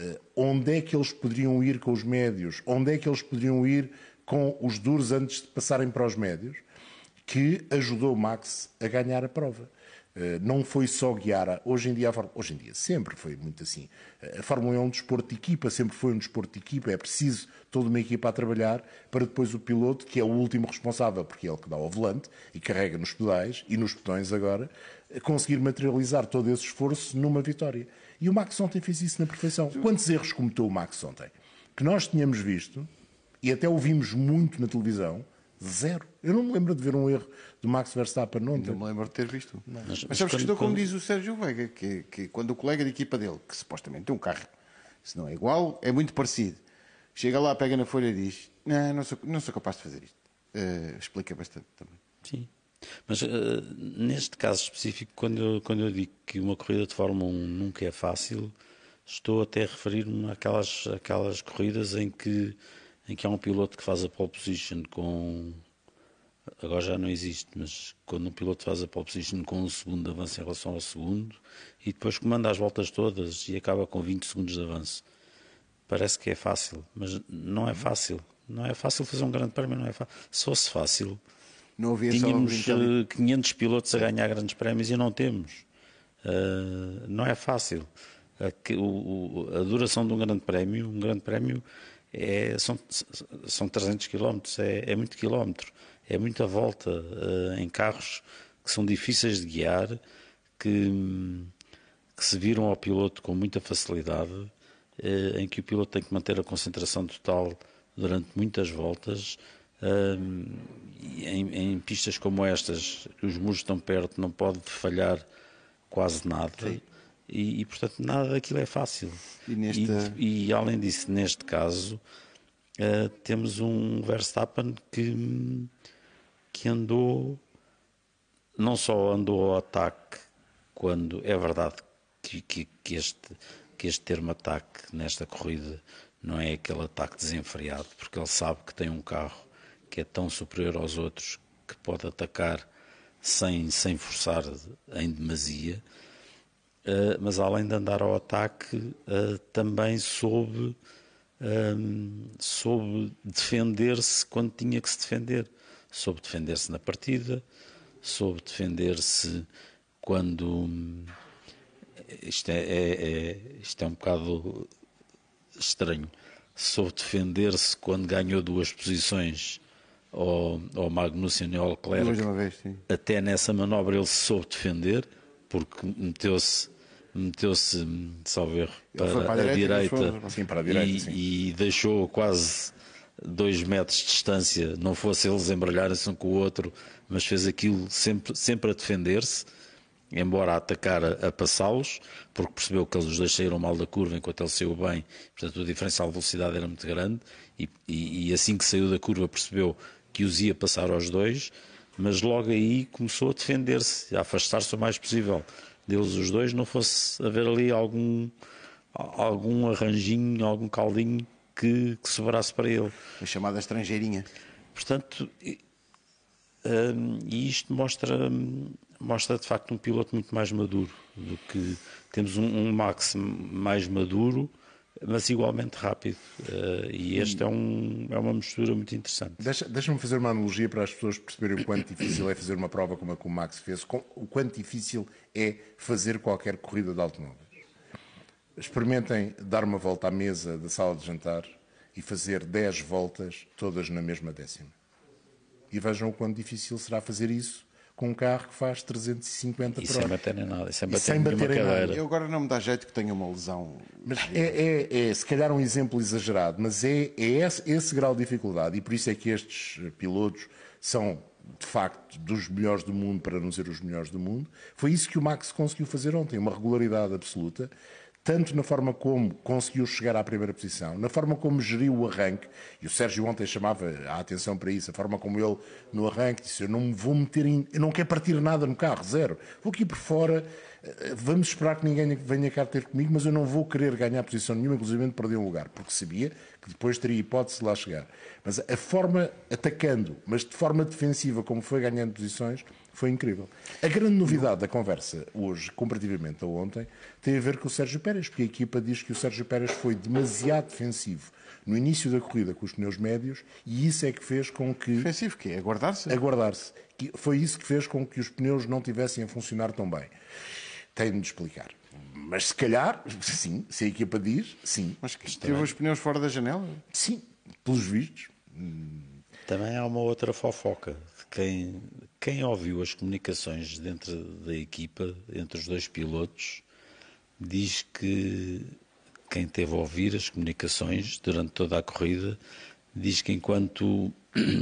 onde é que eles poderiam ir com os médios, onde é que eles poderiam ir com os duros antes de passarem para os médios, que ajudou o Max a ganhar a prova. Não foi só guiar. Hoje em dia sempre foi muito assim. A Fórmula 1 é um desporto de equipa, sempre foi um desporto de equipa. É preciso toda uma equipa a trabalhar para depois o piloto, que é o último responsável, porque é ele que dá ao volante e carrega nos pedais e nos botões agora, conseguir materializar todo esse esforço numa vitória. E o Max ontem fez isso na perfeição. Quantos erros cometeu o Max ontem? Que nós tínhamos visto, e até ouvimos muito na televisão, zero. Eu não me lembro de ver um erro do Max Verstappen ontem. Não me lembro de ter visto. Mas Sabes que estou como diz o Sérgio Veiga, que quando o colega de equipa dele, que supostamente tem um carro, se não é igual, é muito parecido, chega lá, pega na folha e diz: não sou capaz de fazer isto. Explica bastante também. Sim. Mas neste caso específico, quando eu digo que uma corrida de Fórmula 1 nunca é fácil, estou até a referir-me àquelas corridas em que há um piloto que faz a pole position com... Agora já não existe, mas quando um piloto faz a pole position com um segundo de avanço em relação ao segundo e depois comanda as voltas todas e acaba com 20 segundos de avanço. Parece que é fácil, mas não é fácil. Não é fácil fazer um grande prémio, não é fácil. Se fosse fácil, Não havia tínhamos só 500 pilotos a ganhar grandes prémios e não temos. Não é fácil. A duração de um grande prémio são 300 km, é muito quilómetro, é muita volta em carros que são difíceis de guiar, que se viram ao piloto com muita facilidade, em que o piloto tem que manter a concentração total durante muitas voltas. Em pistas como estas, os muros estão perto, não pode falhar quase nada. Sim. E portanto nada daquilo é fácil. E além disso, neste caso, temos um Verstappen que andou, não só andou ao ataque, quando é verdade que este termo ataque nesta corrida não é aquele ataque desenfreado, porque ele sabe que tem um carro que é tão superior aos outros que pode atacar sem forçar em demasia. Mas além de andar ao ataque, também soube defender-se quando tinha que se defender. Soube defender-se na partida, soube defender-se quando... Isto é um bocado estranho. Soube defender-se quando ganhou 2 posições ao Magnussen e ao Leclerc. Mais uma vez, sim. Até nessa manobra ele se soube defender, porque meteu-se salvo erro, para a direita, Sim, para a direita, sim. e deixou quase 2 metros de distância, não fosse eles embrulharem-se um com o outro, mas fez aquilo sempre a defender-se, embora a atacar a passá-los, porque percebeu que eles os dois saíram mal da curva enquanto ele saiu bem, portanto o diferencial de velocidade era muito grande, e assim que saiu da curva percebeu que os ia passar aos dois, mas logo aí começou a defender-se, a afastar-se o mais possível deles os dois, não fosse haver ali algum arranjinho, algum caldinho que sobrasse para ele. A chamada estrangeirinha. Portanto, e isto mostra de facto um piloto muito mais maduro do que temos um Max mais maduro, mas igualmente rápido, e este é uma mistura muito interessante. Deixa-me fazer uma analogia para as pessoas perceberem o quanto difícil é fazer uma prova como a que o Max fez, o quanto difícil é fazer qualquer corrida de automóveis. Experimentem dar uma volta à mesa da sala de jantar e fazer 10 voltas, todas na mesma décima. E vejam o quanto difícil será fazer isso com um carro que faz 350 E por sem hora. bater em nada, e sem E bater sem em nenhuma bater em nada. cadeira. Eu agora não me dá jeito que tenha uma lesão. Mas é se calhar um exemplo exagerado, mas é esse grau de dificuldade, e por isso é que estes pilotos são, de facto, dos melhores do mundo, para não dizer os melhores do mundo. Foi isso que o Max conseguiu fazer ontem, uma regularidade absoluta, tanto na forma como conseguiu chegar à primeira posição, na forma como geriu o arranque, e o Sérgio ontem chamava a atenção para isso, a forma como ele no arranque disse: eu não me vou meter eu não quero partir nada no carro, zero, vou aqui por fora, vamos esperar que ninguém venha cá ter comigo, mas eu não vou querer ganhar posição nenhuma, inclusive perder um lugar, porque sabia que depois teria hipótese de lá chegar. Mas a forma, atacando, mas de forma defensiva, como foi ganhando posições, foi incrível. A grande novidade da conversa hoje, comparativamente a ontem, tem a ver com o Sérgio Pérez, porque a equipa diz que o Sérgio Pérez foi demasiado defensivo no início da corrida com os pneus médios, e isso é que fez com que... Defensivo, que é aguardar-se. Aguardar-se. Foi isso que fez com que os pneus não tivessem a funcionar tão bem. Tem de explicar. Mas se calhar, sim, se a equipa diz, sim. Mas que teve os pneus fora da janela? Sim, pelos vistos. Também há uma outra fofoca. Quem ouviu as comunicações dentro da equipa, entre os dois pilotos, diz que quem teve a ouvir as comunicações durante toda a corrida, diz que enquanto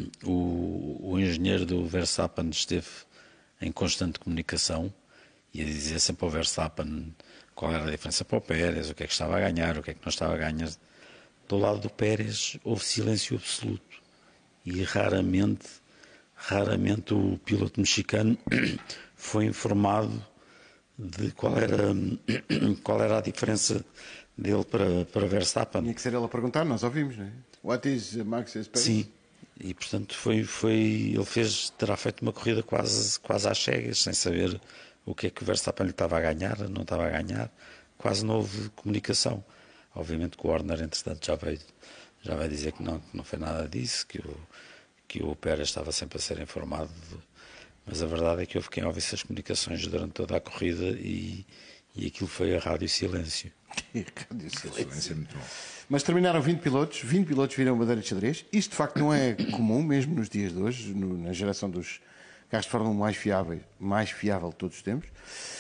o engenheiro do Verstappen esteve em constante comunicação, e a dizer sempre ao Verstappen qual era a diferença para o Pérez, o que é que estava a ganhar, o que é que não estava a ganhar, do lado do Pérez houve silêncio absoluto. E raramente o piloto mexicano foi informado de qual era a diferença dele para Verstappen. Tinha que ser ele a perguntar, nós ouvimos, não é? What is Max's pace? Sim, e portanto ele terá feito uma corrida quase às cegas, sem saber o que é que o Verstappen lhe estava a ganhar, não estava a ganhar, quase não houve comunicação. Obviamente que o Horner, entretanto, já vai dizer que não foi nada disso, que o Pérez estava sempre a ser informado, mas a verdade é que houve quem ouvisse as comunicações durante toda a corrida e aquilo foi a rádio silêncio. Rádio silêncio. É muito bom. Mas terminaram 20 pilotos viram bandeira de xadrez. Isto de facto não é comum, mesmo nos dias de hoje, na geração dos carros de Fórmula 1 mais fiável de todos os tempos.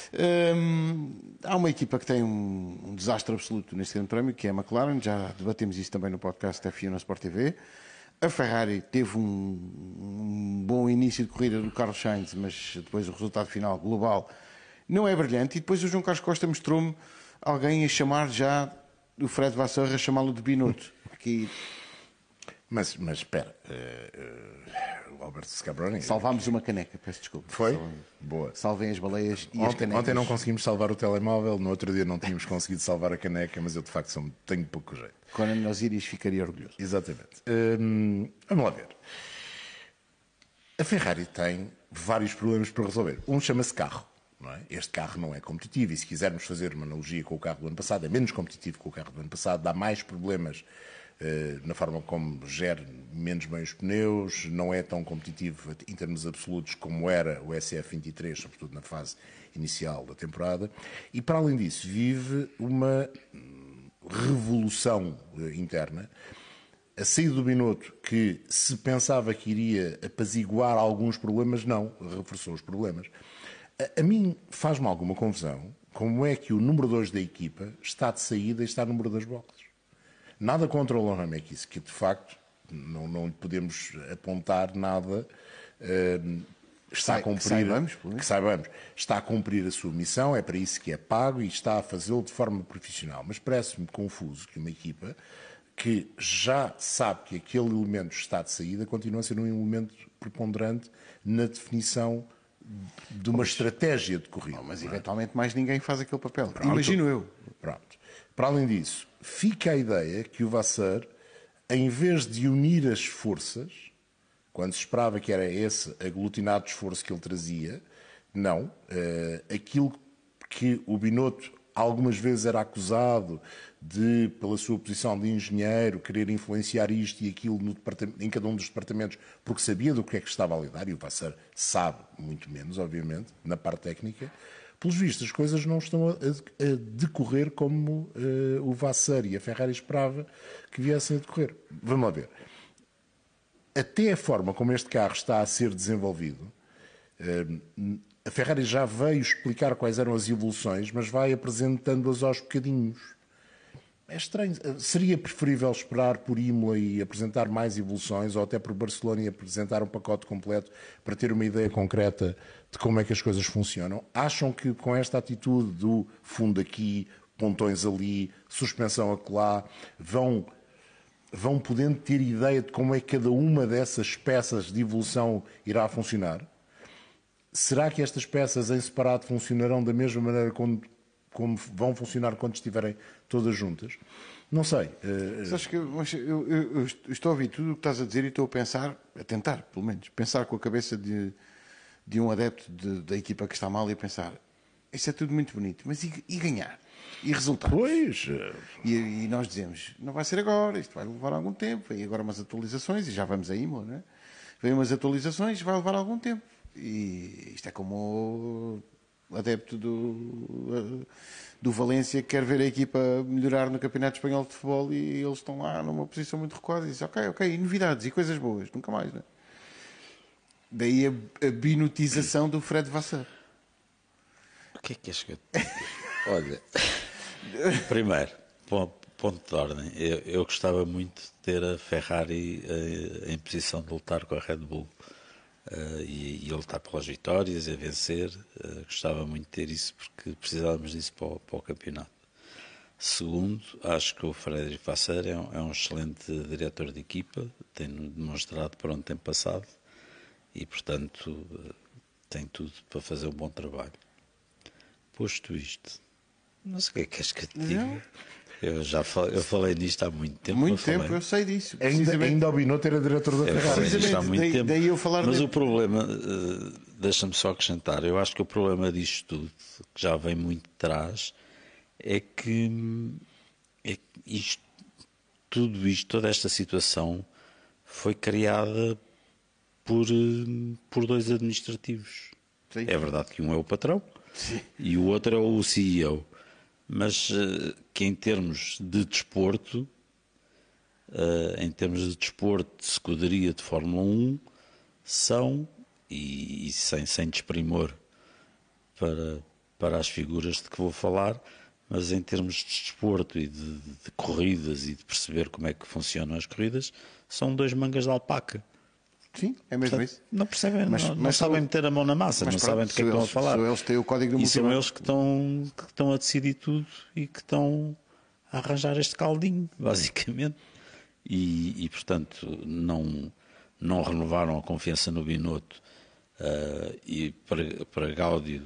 Há uma equipa que tem um desastre absoluto neste Grande Prémio, que é a McLaren. Já debatemos isso também no podcast F1 na Sport TV. A Ferrari teve um bom início de corrida do Carlos Sainz, mas depois o resultado final global não é brilhante. E depois o João Carlos Costa mostrou-me alguém a chamar já o Fred Vasseur, a chamá-lo de Binotto. Que... Mas espera, o Alberto Scabroni... Salvámos uma caneca, peço desculpa. Foi? Boa. Salvem as baleias e as canecas. Ontem não conseguimos salvar o telemóvel, no outro dia não tínhamos conseguido salvar a caneca, mas eu de facto tenho pouco jeito. Conan Osiris ficaria orgulhoso. Exatamente. Vamos lá ver. A Ferrari tem vários problemas para resolver. Um chama-se carro. Não é? Este carro não é competitivo, e se quisermos fazer uma analogia com o carro do ano passado, é menos competitivo que o carro do ano passado, dá mais problemas na forma como gera menos bem os pneus, não é tão competitivo em termos absolutos como era o SF23, sobretudo na fase inicial da temporada, e para além disso vive uma revolução interna. A saída do Binotto, que se pensava que iria apaziguar alguns problemas, não, reforçou os problemas. A mim faz-me alguma confusão como é que o número 2 da equipa está de saída e está no número das boxes. Nada contra o Lohan Mekis, que de facto não lhe podemos apontar nada, está a cumprir, que saibamos, está a cumprir a sua missão, é para isso que é pago e está a fazê-lo de forma profissional. Mas parece-me confuso que uma equipa que já sabe que aquele elemento está de saída continua a ser um elemento preponderante na definição de uma estratégia de corrida. Mas eventualmente mais ninguém faz aquele papel. Pronto. Imagino eu. Pronto. Para além disso, fica a ideia que o Vasseur, em vez de unir as forças, quando se esperava que era esse aglutinado de esforço que ele trazia, não. Aquilo que o Binotto algumas vezes era acusado de, pela sua posição de engenheiro, querer influenciar isto e aquilo em cada um dos departamentos, porque sabia do que é que estava a lidar, e o Vasseur sabe muito menos, obviamente, na parte técnica. Pelos vistos, as coisas não estão a decorrer como o Vasseur e a Ferrari esperava que viessem a decorrer. Vamos lá ver. Até a forma como este carro está a ser desenvolvido A Ferrari já veio explicar quais eram as evoluções, mas vai apresentando-as aos bocadinhos. É estranho. Seria preferível esperar por Imola e apresentar mais evoluções, ou até por Barcelona e apresentar um pacote completo para ter uma ideia concreta de como é que as coisas funcionam? Acham que com esta atitude do fundo aqui, pontões ali, suspensão acolá, vão podendo ter ideia de como é que cada uma dessas peças de evolução irá funcionar? Será que estas peças em separado funcionarão da mesma maneira como vão funcionar quando estiverem todas juntas? Não sei. Acho que eu estou a ouvir tudo o que estás a dizer e estou a pensar, a tentar, pelo menos, pensar com a cabeça de um adepto da equipa que está mal e a pensar, isso é tudo muito bonito, mas e ganhar? E resultados? Pois. E nós dizemos, não vai ser agora, isto vai levar algum tempo, e agora umas atualizações, e já vamos a Imola, não é? Vêm umas atualizações, vai levar algum tempo. E isto é como o adepto do Valência que quer ver a equipa melhorar no Campeonato Espanhol de Futebol e eles estão lá numa posição muito recuada e dizem, ok, e novidades e coisas boas, nunca mais, não é? Daí a binotização do Fred Vasseur. O que é que és que eu te digo? Olha, primeiro, ponto de ordem, eu gostava muito de ter a Ferrari em posição de lutar com a Red Bull. E ele lutar pelas vitórias, a vencer. Gostava muito de ter isso porque precisávamos disso para o campeonato. Segundo, acho que o Frederico Vasseur é um excelente diretor de equipa, tem demonstrado para onde tem passado e, portanto, tem tudo para fazer um bom trabalho. Posto isto, não sei o que é que és que eu te digo. Eu falei nisto há muito tempo. Muito tempo, eu sei disso. Ainda o Binotto era diretor da Ferrari. Falei nisto há muito tempo. Daí eu falar mas o problema, deixa-me só acrescentar, eu acho que o problema disto tudo, que já vem muito de trás, é que toda esta situação foi criada por dois administrativos. Sim. É verdade que um é o patrão. Sim. E o outro é o CEO. Mas que em termos de desporto, de escuderia de Fórmula 1, são, e sem desprimor para as figuras de que vou falar, mas em termos de desporto e de corridas e de perceber como é que funcionam as corridas, são dois mangas de alpaca. Sim, é mesmo isso. Não percebem, não sabem meter a mão na massa, não sabem do que é que estão a falar. Eles têm o código do e são eles que estão a decidir tudo e que estão a arranjar este caldinho, basicamente. E portanto, não renovaram a confiança no Binotto e para gáudio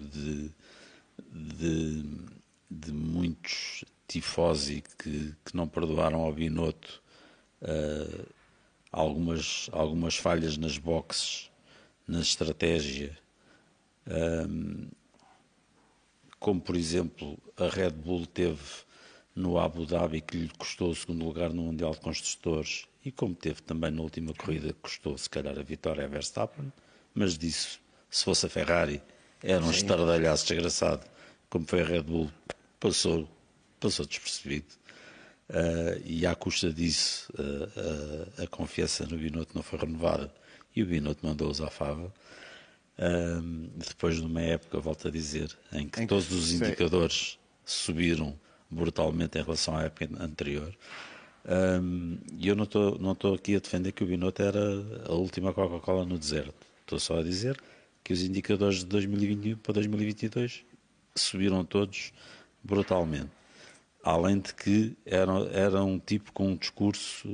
de muitos tifosi que não perdoaram ao Binotto algumas falhas nas boxes, na estratégia, como por exemplo a Red Bull teve no Abu Dhabi, que lhe custou o segundo lugar no Mundial de Construtores, e como teve também na última corrida, que custou se calhar a vitória a Verstappen, mas disso, se fosse a Ferrari, era um estardalhaço desgraçado, como foi a Red Bull, passou despercebido. E à custa disso a confiança no Binotto não foi renovada e o Binotto mandou-os à fava. Depois de uma época, volto a dizer, em que todos os indicadores subiram brutalmente em relação à época anterior, e eu não estou aqui a defender que o Binotto era a última Coca-Cola no deserto. Estou só a dizer que os indicadores de 2021 para 2022 subiram todos brutalmente. Além de que era um tipo com um discurso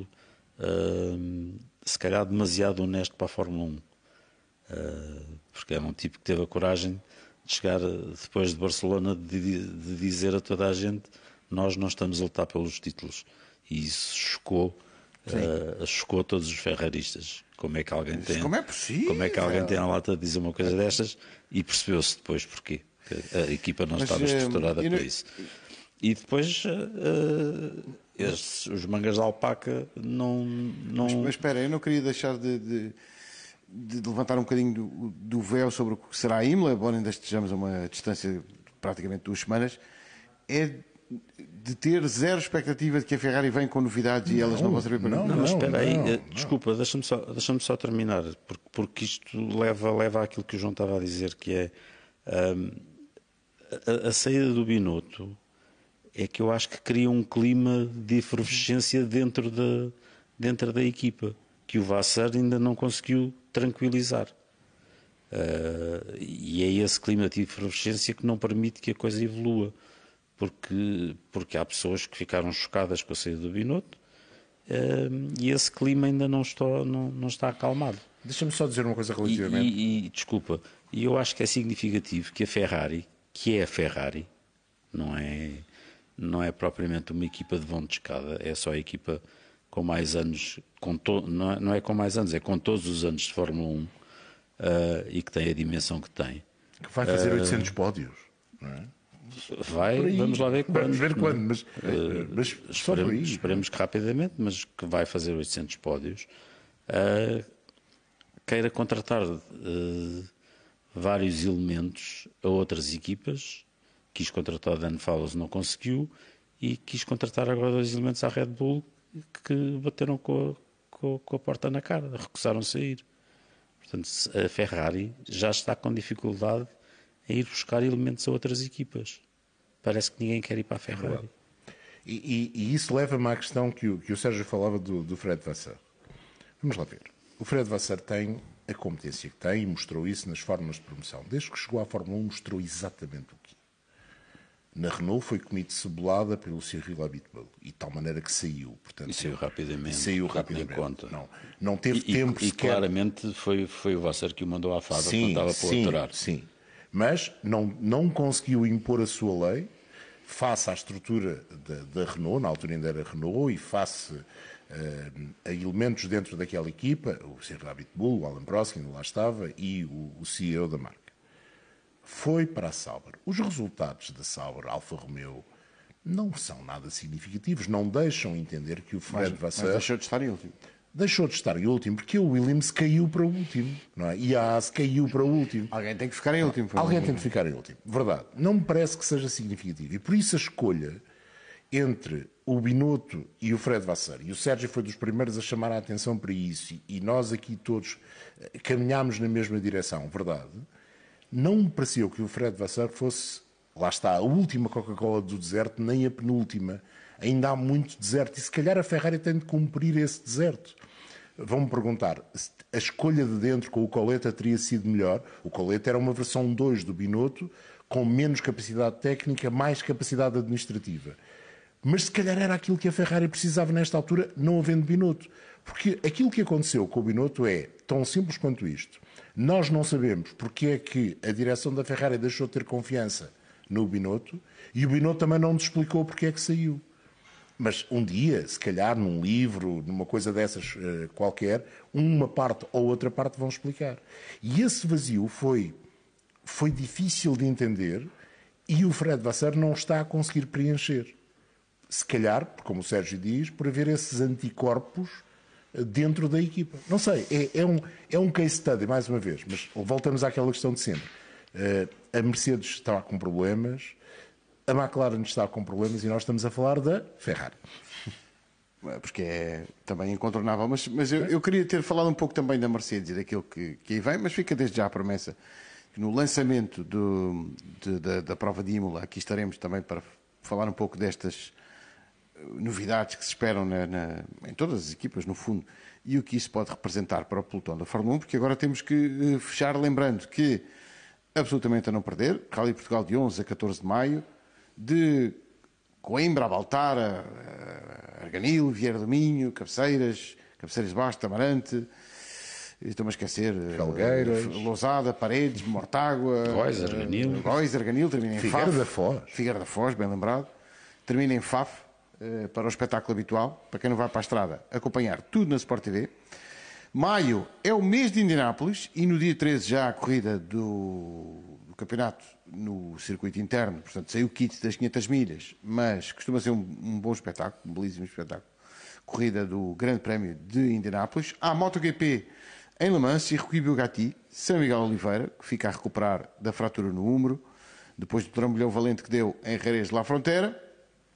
se calhar demasiado honesto para a Fórmula 1, porque era um tipo que teve a coragem de chegar depois de Barcelona de dizer a toda a gente: nós não estamos a lutar pelos títulos, e isso chocou todos os ferraristas. Como é que alguém tem como é possível? Como é que alguém tem a lata de dizer uma coisa destas? E percebeu-se depois porquê, que a equipa não estava estruturada para isso. E depois os mangas de alpaca não... Mas espera, eu não queria deixar de levantar um bocadinho do véu sobre o que será a Imola, embora ainda estejamos a uma distância de praticamente 2 semanas. É de ter zero expectativa de que a Ferrari vem com novidades e elas não vão servir para nada? Não, mas espera aí, desculpa, deixa-me só terminar, porque isto leva àquilo que o João estava a dizer, que é a saída do Binotto é que eu acho que cria um clima de efervescência dentro da equipa, que o Vassar ainda não conseguiu tranquilizar. E é esse clima de efervescência que não permite que a coisa evolua, porque há pessoas que ficaram chocadas com a saída do Binotto, e esse clima ainda não está acalmado. Deixa-me só dizer uma coisa relativamente... Desculpa, e eu acho que é significativo que a Ferrari, que é a Ferrari, não é propriamente uma equipa de vão de escada, é só a equipa com mais anos, não é com mais anos, é com todos os anos de Fórmula 1, e que tem a dimensão que tem. Que vai fazer 800 pódios, não é? Vamos lá ver quando. Vamos ver quando, mas só por aí. Esperemos que rapidamente, mas que vai fazer 800 pódios. Queira contratar vários elementos a outras equipas. Quis contratar o Dan Fallows, não conseguiu, e quis contratar agora 2 elementos à Red Bull que bateram com a porta na cara, recusaram sair. Portanto, a Ferrari já está com dificuldade em ir buscar elementos a outras equipas. Parece que ninguém quer ir para a Ferrari. E isso leva-me à questão que o Sérgio falava do Fred Vasseur. Vamos lá ver. O Fred Vasseur tem a competência que tem e mostrou isso nas formas de promoção. Desde que chegou à Fórmula 1 mostrou exatamente o que é. Na Renault foi comido de cebolada pelo Cyril Abiteboul e de tal maneira que saiu. Portanto, E saiu rapidamente. Saiu rapidamente. Conta. Não teve tempo sequer... claramente foi o Vasseur que o mandou à fada quando estava para aturar. Sim, mas não conseguiu impor a sua lei face à estrutura da Renault, na altura ainda era Renault, e face a elementos dentro daquela equipa, o Cyril Abiteboul, o Alan Prost, que ainda lá estava, e o CEO da marca. Foi para a Sauber. Os resultados da Sauber, Alfa Romeo, não são nada significativos, não deixam entender que o Fred Vasseur... Mas deixou de estar em último. Deixou de estar em último, porque o Williams caiu para o último, não é? E a Haas caiu para o último. Alguém tem que ficar em último. Alguém tem que ficar em último, verdade. Não me parece que seja significativo. E por isso a escolha entre o Binotto e o Fred Vasseur, e o Sérgio foi dos primeiros a chamar a atenção para isso, e nós aqui todos caminhámos na mesma direção, verdade, não me pareceu que o Fred Vasseur fosse, lá está, a última Coca-Cola do deserto, nem a penúltima. Ainda há muito deserto, e se calhar a Ferrari tem de cumprir esse deserto. Vão-me perguntar, a escolha de dentro com o Coletta teria sido melhor? O Coletta era uma versão 2 do Binotto, com menos capacidade técnica, mais capacidade administrativa. Mas se calhar era aquilo que a Ferrari precisava nesta altura, não havendo Binotto. Porque aquilo que aconteceu com o Binotto é tão simples quanto isto. Nós não sabemos porque é que a direção da Ferrari deixou de ter confiança no Binotto, e o Binotto também não nos explicou porque é que saiu. Mas um dia, se calhar num livro, numa coisa dessas qualquer, uma parte ou outra parte vão explicar. E esse vazio foi difícil de entender, e o Fred Vasseur não está a conseguir preencher. Se calhar, como o Sérgio diz, por haver esses anticorpos dentro da equipa. Não sei, é um case study, mais uma vez, mas voltamos àquela questão de sempre. A Mercedes está com problemas, a McLaren está com problemas, e nós estamos a falar da Ferrari. Porque é também incontornável. Mas eu queria ter falado um pouco também da Mercedes e daquilo que aí vem, mas fica desde já a promessa que no lançamento da prova de Imola, aqui estaremos também para falar um pouco destas novidades que se esperam em todas as equipas, no fundo, e o que isso pode representar para o pelotão da Fórmula 1, porque agora temos que fechar lembrando que, absolutamente a não perder, Rally Portugal de 11 a 14 de maio, de Coimbra a Baltar, a Arganil, Vieira do Minho, Cabeceiras Baixo, Amarante, estou-me a esquecer, Felgueiras, Lousada, Paredes, Mortágua, Góis, Arganil, termina em Figueira Faf. da Foz. Figueira da Foz, bem lembrado. Termina em Faf, para o espetáculo habitual, para quem não vai para a estrada, acompanhar tudo na Sport TV. Maio é o mês de Indianápolis, e no dia 13 já a corrida do campeonato no circuito interno, portanto saiu o kit das 500 milhas, mas costuma ser um bom espetáculo, um belíssimo espetáculo. Corrida do Grande Prémio de Indianápolis. Há MotoGP em Le Mans, Circuit Bugatti, São Miguel Oliveira, que fica a recuperar da fratura no ombro, depois do trambolhão valente que deu em Jerez de la Frontera.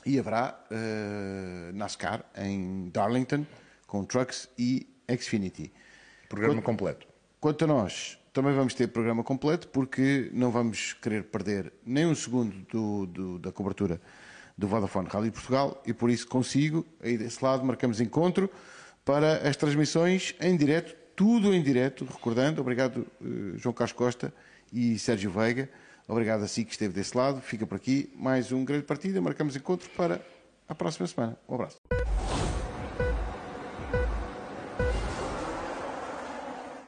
e haverá NASCAR em Darlington com Trucks e Xfinity. Programa completo. Quanto a nós, também vamos ter programa completo, porque não vamos querer perder nem um segundo da cobertura do Vodafone Rally Portugal, e por isso consigo, aí desse lado, marcamos encontro para as transmissões em direto, tudo em direto, recordando, obrigado João Carlos Costa e Sérgio Veiga, obrigado a si que esteve desse lado, fica por aqui mais um grande partida, marcamos encontro para a próxima semana. Um abraço.